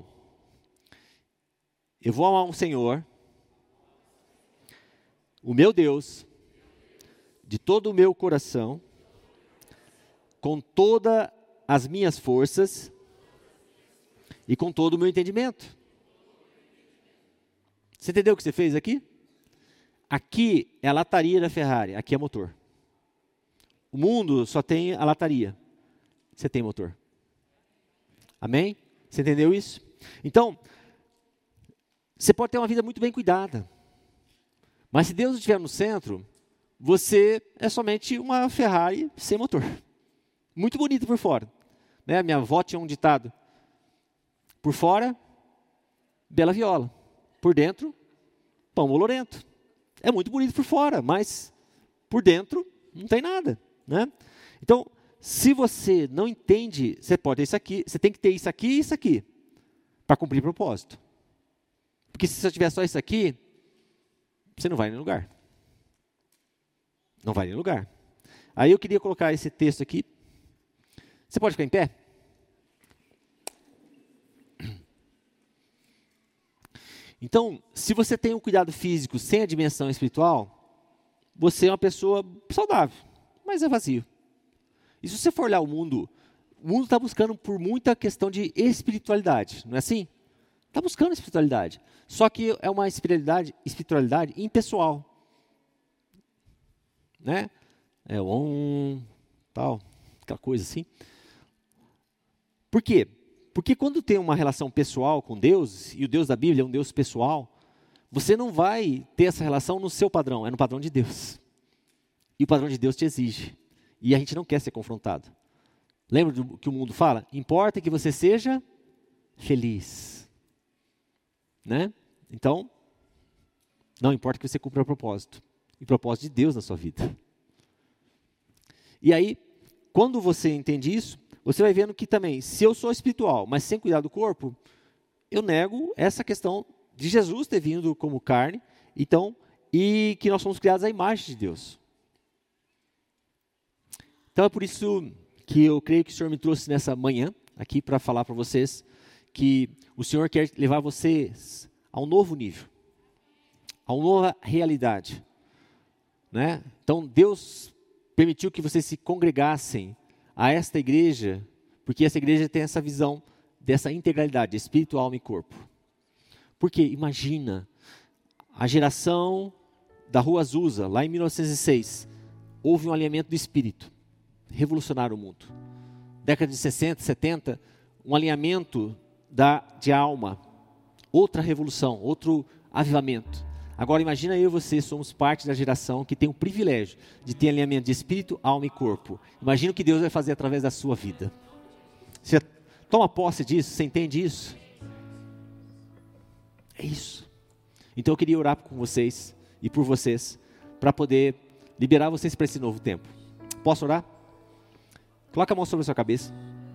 Eu vou amar um Senhor, o meu Deus, de todo o meu coração, com todas as minhas forças e com todo o meu entendimento. Você entendeu o que você fez aqui? Aqui é a lataria da Ferrari, aqui é motor. O mundo só tem a lataria. Você tem motor. Amém? Você entendeu isso? Então, você pode ter uma vida muito bem cuidada. Mas se Deus estiver no centro, você é somente uma Ferrari sem motor. Muito bonita por fora. Né? Minha avó tinha um ditado. Por fora, bela viola. Por dentro, pão bolorento. É muito bonito por fora, mas por dentro não tem nada. Né? Então, se você não entende, você pode ter isso aqui, você tem que ter isso aqui e isso aqui, para cumprir o propósito. Porque se você tiver só isso aqui, você não vai em nenhum lugar. Não vai em nenhum lugar. Aí eu queria colocar esse texto aqui. Você pode ficar em pé? Então, se você tem um cuidado físico sem a dimensão espiritual, você é uma pessoa saudável, mas é vazio. E se você for olhar o mundo está buscando por muita questão de espiritualidade, não é assim? Está buscando espiritualidade. Só que é uma espiritualidade impessoal. Né? É tal, aquela coisa assim. Por quê? Porque quando tem uma relação pessoal com Deus, e o Deus da Bíblia é um Deus pessoal, você não vai ter essa relação no seu padrão, é no padrão de Deus. E o padrão de Deus te exige. E a gente não quer ser confrontado. Lembra do que o mundo fala? Importa que você seja feliz. Né? Então, não importa que você cumpra o propósito. E o propósito de Deus na sua vida. E aí, quando você entende isso, você vai vendo que também, se eu sou espiritual, mas sem cuidar do corpo, eu nego essa questão de Jesus ter vindo como carne, então, e que nós somos criados à imagem de Deus. Então é por isso que eu creio que o Senhor me trouxe nessa manhã, aqui para falar para vocês, que o Senhor quer levar vocês a um novo nível, a uma nova realidade. Né? Então Deus permitiu que vocês se congregassem a esta igreja, porque essa igreja tem essa visão dessa integralidade, espírito, alma e corpo. Porque imagina, a geração da Rua Azusa, lá em 1906, houve um alinhamento do espírito, revolucionaram o mundo. Década de 60, 70, um alinhamento de alma, outra revolução, outro avivamento. Agora imagina eu e você, somos parte da geração que tem o privilégio de ter alinhamento de espírito, alma e corpo. Imagina o que Deus vai fazer através da sua vida. Você toma posse disso, você entende isso? É isso. Então eu queria orar com vocês e por vocês, para poder liberar vocês para esse novo tempo. Posso orar? Coloca a mão sobre a sua cabeça.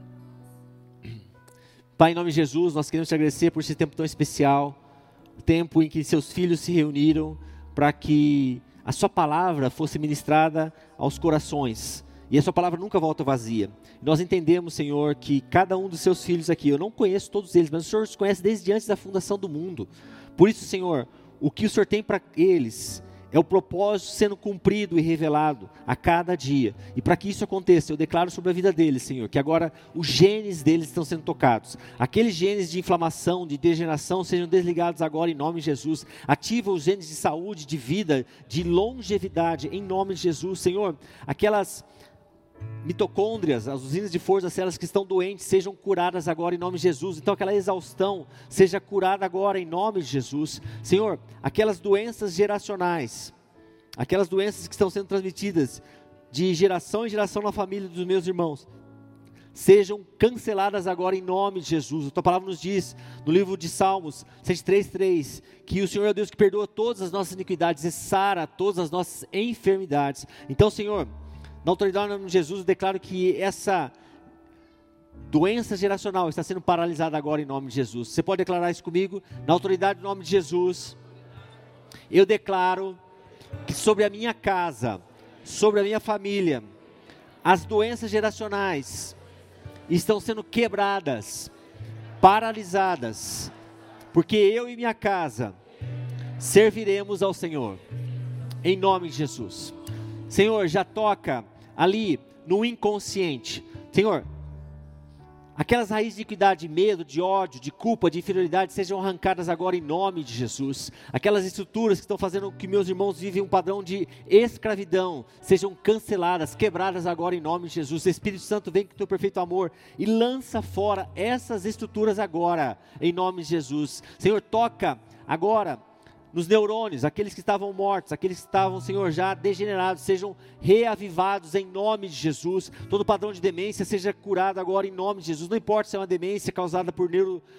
Pai, em nome de Jesus, nós queremos te agradecer por esse tempo tão especial, o tempo em que seus filhos se reuniram para que a sua palavra fosse ministrada aos corações. E a sua palavra nunca volta vazia. Nós entendemos, Senhor, que cada um dos seus filhos aqui, eu não conheço todos eles, mas o Senhor os conhece desde antes da fundação do mundo. Por isso, Senhor, o que o Senhor tem para eles é o propósito sendo cumprido e revelado a cada dia. E para que isso aconteça, eu declaro sobre a vida deles, Senhor, que agora os genes deles estão sendo tocados. Aqueles genes de inflamação, de degeneração, sejam desligados agora em nome de Jesus. Ativa os genes de saúde, de vida, de longevidade, em nome de Jesus. Senhor, aquelas mitocôndrias, as usinas de força das células que estão doentes, sejam curadas agora em nome de Jesus. Então aquela exaustão seja curada agora em nome de Jesus. Senhor, aquelas doenças geracionais, aquelas doenças que estão sendo transmitidas de geração em geração na família dos meus irmãos, sejam canceladas agora em nome de Jesus. A tua palavra nos diz, no livro de Salmos 103:3, que o Senhor é o Deus que perdoa todas as nossas iniquidades e sara todas as nossas enfermidades. Então, Senhor, na autoridade do nome de Jesus, eu declaro que essa doença geracional está sendo paralisada agora em nome de Jesus. Você pode declarar isso comigo? Na autoridade do nome de Jesus, eu declaro que sobre a minha casa, sobre a minha família, as doenças geracionais estão sendo quebradas, paralisadas, porque eu e minha casa serviremos ao Senhor, em nome de Jesus. Senhor, já toca ali no inconsciente. Senhor, aquelas raízes de iniquidade, de medo, de ódio, de culpa, de inferioridade, sejam arrancadas agora em nome de Jesus. Aquelas estruturas que estão fazendo que meus irmãos vivem um padrão de escravidão, sejam canceladas, quebradas agora em nome de Jesus. Espírito Santo, vem com o teu perfeito amor e lança fora essas estruturas agora, em nome de Jesus. Senhor, toca agora nos neurônios, aqueles que estavam mortos, aqueles que estavam, Senhor, já degenerados, sejam reavivados em nome de Jesus. Todo padrão de demência seja curado agora em nome de Jesus. Não importa se é uma demência causada por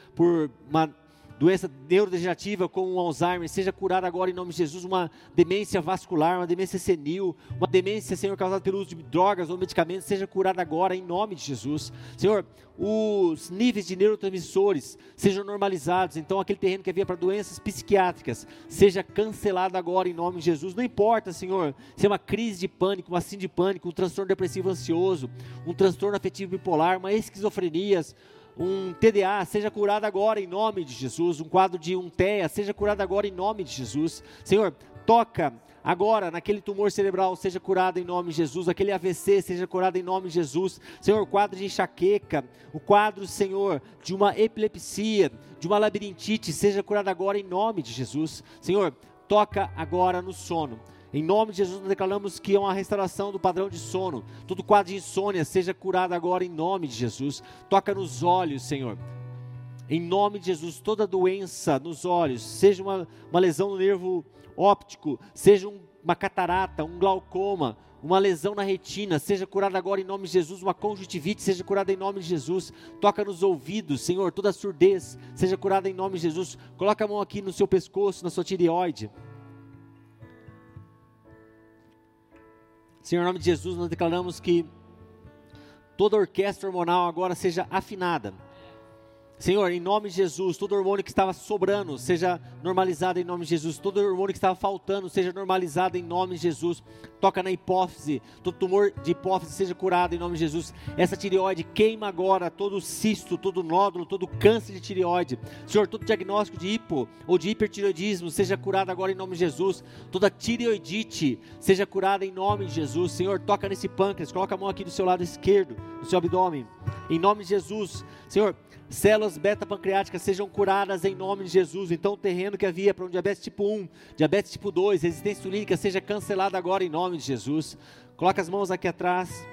uma doença neurodegenerativa como um Alzheimer, seja curada agora em nome de Jesus. Uma demência vascular, uma demência senil, uma demência, Senhor, causada pelo uso de drogas ou medicamentos, seja curada agora em nome de Jesus. Senhor, os níveis de neurotransmissores sejam normalizados. Então aquele terreno que havia para doenças psiquiátricas seja cancelado agora em nome de Jesus. Não importa, Senhor, se é uma crise de pânico, uma síndrome de pânico, um transtorno depressivo ansioso, um transtorno afetivo bipolar, uma esquizofrenia, um TDA, seja curado agora em nome de Jesus. Um quadro de um TEA, seja curado agora em nome de Jesus. Senhor, toca agora naquele tumor cerebral, seja curado em nome de Jesus. Aquele AVC, seja curado em nome de Jesus. Senhor, o quadro de enxaqueca, o quadro, Senhor, de uma epilepsia, de uma labirintite, seja curado agora em nome de Jesus. Senhor, toca agora no sono. Em nome de Jesus, nós declaramos que é uma restauração do padrão de sono. Todo quadro de insônia seja curado agora em nome de Jesus. Toca nos olhos, Senhor. Em nome de Jesus, toda doença nos olhos, seja uma lesão no nervo óptico, seja uma catarata, um glaucoma, uma lesão na retina, seja curada agora em nome de Jesus. Uma conjuntivite, seja curada em nome de Jesus. Toca nos ouvidos, Senhor, toda surdez, seja curada em nome de Jesus. Coloca a mão aqui no seu pescoço, na sua tireoide. Senhor, em nome de Jesus, nós declaramos que toda orquestra hormonal agora seja afinada. Senhor, em nome de Jesus, todo hormônio que estava sobrando, seja normalizado em nome de Jesus. Todo hormônio que estava faltando, seja normalizado em nome de Jesus. Toca na hipófise, todo tumor de hipófise seja curado em nome de Jesus. Essa tireoide queima agora todo cisto, todo nódulo, todo câncer de tireoide. Senhor, todo diagnóstico de hipo ou de hipertireoidismo seja curado agora em nome de Jesus. Toda tireoidite seja curada em nome de Jesus. Senhor, toca nesse pâncreas, coloca a mão aqui do seu lado esquerdo, no seu abdômen. Em nome de Jesus, Senhor, células beta-pancreáticas sejam curadas em nome de Jesus. Então o terreno que havia para um diabetes tipo 1, diabetes tipo 2, resistência insulínica, seja cancelado agora em nome de Jesus. Coloca as mãos aqui atrás.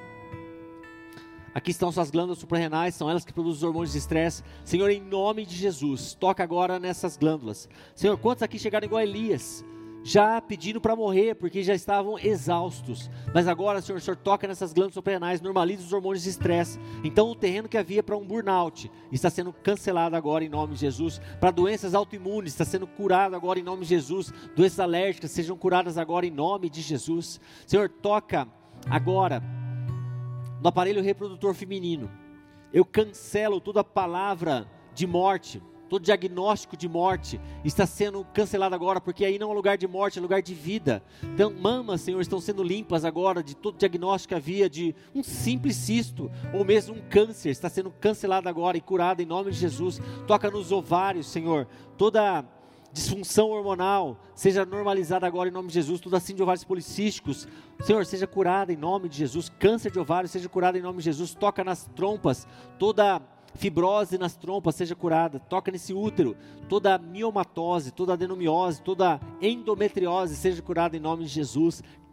Aqui estão suas glândulas suprarrenais, são elas que produzem os hormônios de estresse. Senhor, em nome de Jesus, toca agora nessas glândulas. Senhor, quantos aqui chegaram igual a Elias? Já pedindo para morrer, porque já estavam exaustos, mas agora, Senhor, o Senhor toca nessas glândulas suprarrenais, normaliza os hormônios de estresse. Então o terreno que havia para um burnout está sendo cancelado agora em nome de Jesus. Para doenças autoimunes está sendo curado agora em nome de Jesus. Doenças alérgicas sejam curadas agora em nome de Jesus. Senhor, toca agora no aparelho reprodutor feminino. Eu cancelo toda a palavra de morte. Todo diagnóstico de morte está sendo cancelado agora, porque aí não é lugar de morte, é lugar de vida. Então, mamas, Senhor, estão sendo limpas agora de todo diagnóstico que havia de um simples cisto, ou mesmo um câncer, está sendo cancelado agora e curado em nome de Jesus. Toca nos ovários, Senhor, toda disfunção hormonal seja normalizada agora em nome de Jesus. Toda síndrome de ovários policísticos, Senhor, seja curada em nome de Jesus. Câncer de ovário seja curado em nome de Jesus. Toca nas trompas, toda fibrose nas trompas seja curada. Toca nesse útero, toda miomatose, toda adenomiose, toda endometriose seja curada em nome de Jesus.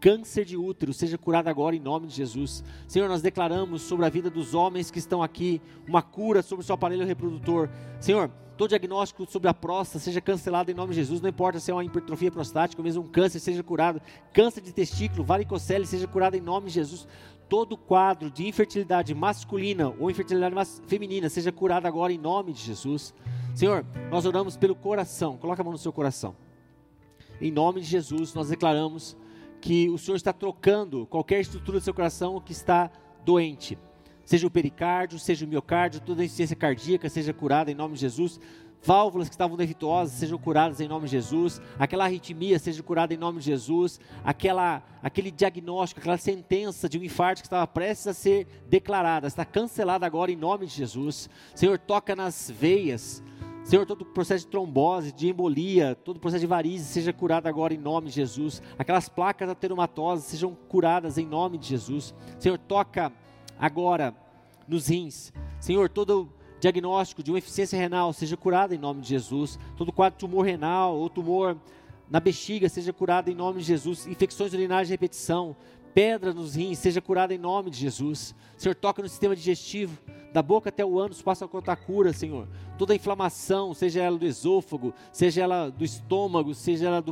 câncer de útero seja curado agora em nome de Jesus. Senhor, nós declaramos sobre a vida dos homens que estão aqui, uma cura sobre o seu aparelho reprodutor. Senhor, todo diagnóstico sobre a próstata seja cancelado em nome de Jesus, não importa se é uma hipertrofia prostática ou mesmo um câncer, seja curado. Câncer de testículo, varicocele, seja curado em nome de Jesus. Todo quadro de infertilidade masculina ou infertilidade feminina seja curado agora em nome de Jesus. Senhor, nós oramos pelo coração, coloca a mão no seu coração. Em nome de Jesus, nós declaramos que o Senhor está trocando qualquer estrutura do seu coração que está doente. Seja o pericárdio, seja o miocárdio, toda a insuficiência cardíaca seja curada em nome de Jesus. Válvulas que estavam defeituosas sejam curadas em nome de Jesus. Aquela arritmia seja curada em nome de Jesus. Aquele diagnóstico, aquela sentença de um infarto que estava prestes a ser declarada, está cancelada agora em nome de Jesus. Senhor, toca nas veias. Senhor, todo o processo de trombose, de embolia, todo o processo de varizes seja curado agora em nome de Jesus. Aquelas placas ateromatosas sejam curadas em nome de Jesus. Senhor, toca agora nos rins. Senhor, todo diagnóstico de uma insuficiência renal seja curado em nome de Jesus. Todo quadro de tumor renal ou tumor na bexiga seja curado em nome de Jesus. Infecções urinárias de repetição, pedra nos rins seja curada em nome de Jesus. Senhor, toca no sistema digestivo, da boca até o ânus, passa a contar cura, Senhor. Toda inflamação, seja ela do esôfago, seja ela do estômago, seja ela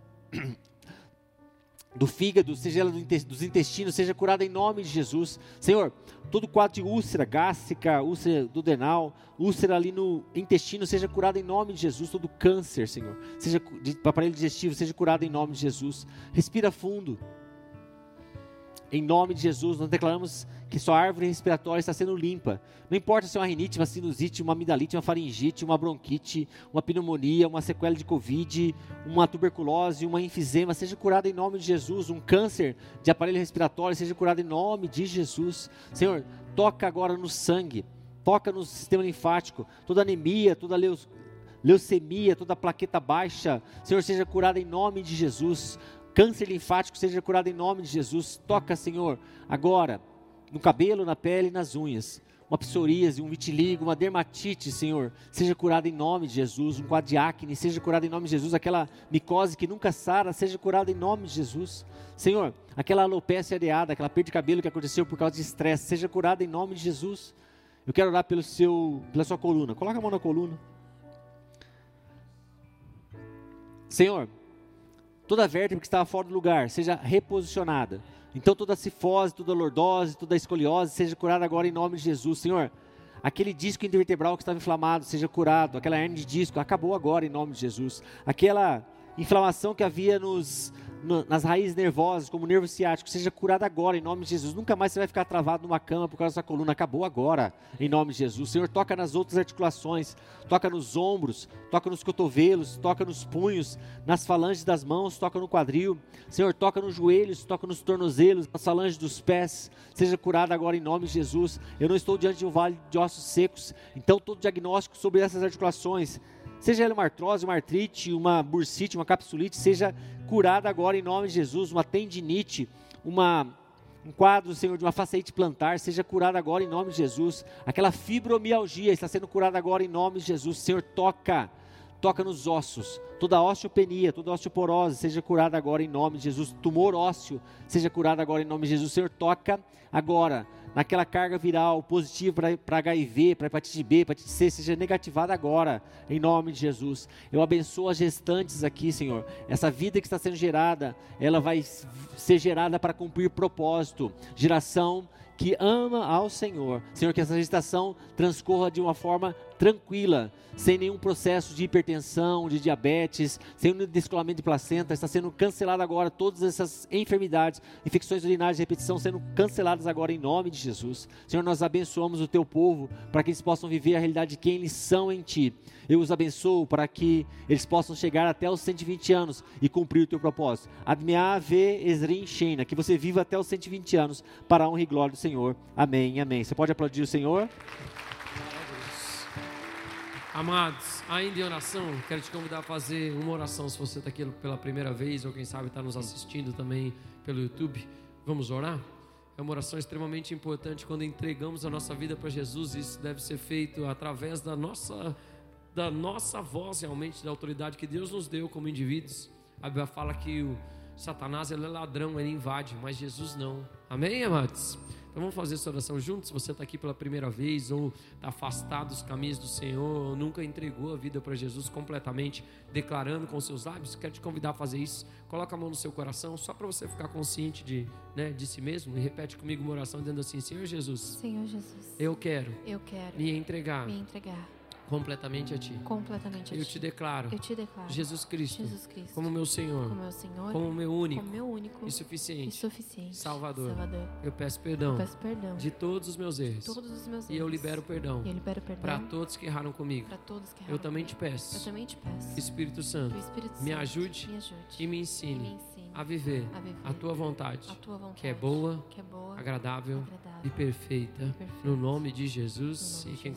do fígado, seja ela dos intestinos, seja curada em nome de Jesus. Senhor, todo quadro de úlcera gástrica, úlcera duodenal, úlcera ali no intestino, seja curado em nome de Jesus. Todo câncer, Senhor, seja de aparelho digestivo, seja curado em nome de Jesus. Respira fundo. Em nome de Jesus, nós declaramos que sua árvore respiratória está sendo limpa. Não importa se é uma rinite, uma sinusite, uma amidalite, uma faringite, uma bronquite, uma pneumonia, uma sequela de Covid, uma tuberculose, uma enfisema, seja curada em nome de Jesus. Um câncer de aparelho respiratório, seja curado em nome de Jesus. Senhor, toca agora no sangue, toca no sistema linfático, toda anemia, toda leucemia, toda plaqueta baixa, Senhor, seja curada em nome de Jesus. Câncer linfático seja curado em nome de Jesus. Toca, Senhor, agora, no cabelo, na pele e nas unhas. Uma psoríase, um vitiligo, uma dermatite, Senhor, seja curada em nome de Jesus. Um quadro de acne, seja curado em nome de Jesus. Aquela micose que nunca sara, seja curada em nome de Jesus. Senhor, aquela alopecia areada, aquela perda de cabelo que aconteceu por causa de estresse, seja curada em nome de Jesus. Eu quero orar pela sua coluna. Coloca a mão na coluna. Senhor, toda vértebra que estava fora do lugar, seja reposicionada. Então toda cifose, toda lordose, toda escoliose, seja curada agora em nome de Jesus. Senhor, aquele disco intervertebral que estava inflamado, seja curado. Aquela hernia de disco, acabou agora em nome de Jesus. Aquela inflamação que havia nas raízes nervosas, como o nervo ciático, seja curada agora em nome de Jesus. Nunca mais você vai ficar travado numa cama por causa da sua coluna. Acabou agora em nome de Jesus. Senhor, toca nas outras articulações, toca nos ombros, toca nos cotovelos, toca nos punhos, nas falanges das mãos, toca no quadril. Senhor, toca nos joelhos, toca nos tornozelos, nas falanges dos pés, seja curada agora em nome de Jesus. Eu não estou diante de um vale de ossos secos, então todo diagnóstico sobre essas articulações, seja ela uma artrose, uma artrite, uma bursite, uma capsulite, seja curada agora em nome de Jesus. Uma tendinite, um quadro, Senhor, de uma faceite plantar, seja curada agora em nome de Jesus. Aquela fibromialgia está sendo curada agora em nome de Jesus. Senhor, toca nos ossos, toda osteopenia, toda osteoporose, seja curada agora em nome de Jesus. Tumor ósseo, seja curada agora em nome de Jesus. Senhor, toca agora naquela carga viral positiva para HIV, para hepatite B, hepatite C, seja negativada agora, em nome de Jesus. Eu abençoo as gestantes aqui, Senhor. Essa vida que está sendo gerada, ela vai ser gerada para cumprir propósito. Geração que ama ao Senhor. Senhor, que essa gestação transcorra de uma forma tranquila, sem nenhum processo de hipertensão, de diabetes, sem nenhum descolamento de placenta. Está sendo cancelada agora todas essas enfermidades, infecções urinárias de repetição sendo canceladas agora em nome de Jesus. Senhor, nós abençoamos o teu povo para que eles possam viver a realidade de quem eles são em ti. Eu os abençoo para que eles possam chegar até os 120 anos e cumprir o teu propósito. Admeá ve Ezrin Sheina, que você viva até os 120 anos para a honra e glória do Senhor. Amém, amém. Você pode aplaudir o Senhor? Amados, ainda em oração, quero te convidar a fazer uma oração. Se você está aqui pela primeira vez ou quem sabe está nos assistindo também pelo YouTube, vamos orar? É uma oração extremamente importante quando entregamos a nossa vida para Jesus. Isso deve ser feito através da nossa voz, realmente, da autoridade que Deus nos deu como indivíduos. A Bíblia fala que Satanás, ele é ladrão, ele invade, mas Jesus não. Amém, amados? Então vamos fazer essa oração juntos. Se você está aqui pela primeira vez, ou está afastado dos caminhos do Senhor, ou nunca entregou a vida para Jesus completamente, declarando com seus lábios, quero te convidar a fazer isso. Coloca a mão no seu coração, só para você ficar consciente de si mesmo, e repete comigo uma oração dizendo assim: Senhor Jesus, Senhor Jesus, eu quero me me entregar completamente a Ti. completamente a Eu Ti. te declaro, Eu te declaro, Jesus Cristo, Jesus Cristo, como meu Senhor, como meu Senhor, como meu único como meu único e e suficiente suficiente Salvador. Salvador. Eu peço perdão Peço perdão de todos os meus erros. todos os meus erros. E eu libero perdão E eu libero perdão para todos que erraram comigo. para todos que Eu erraram também te comigo. Eu peço, também te peço. Espírito O Santo, Espírito me Santo ajude me ajude e me e ensine me ensine a viver a viver a Tua vontade, a tua vontade, que é boa, que é boa, agradável agradável e perfeita. e perfeita. No nome de Jesus. No nome E de quem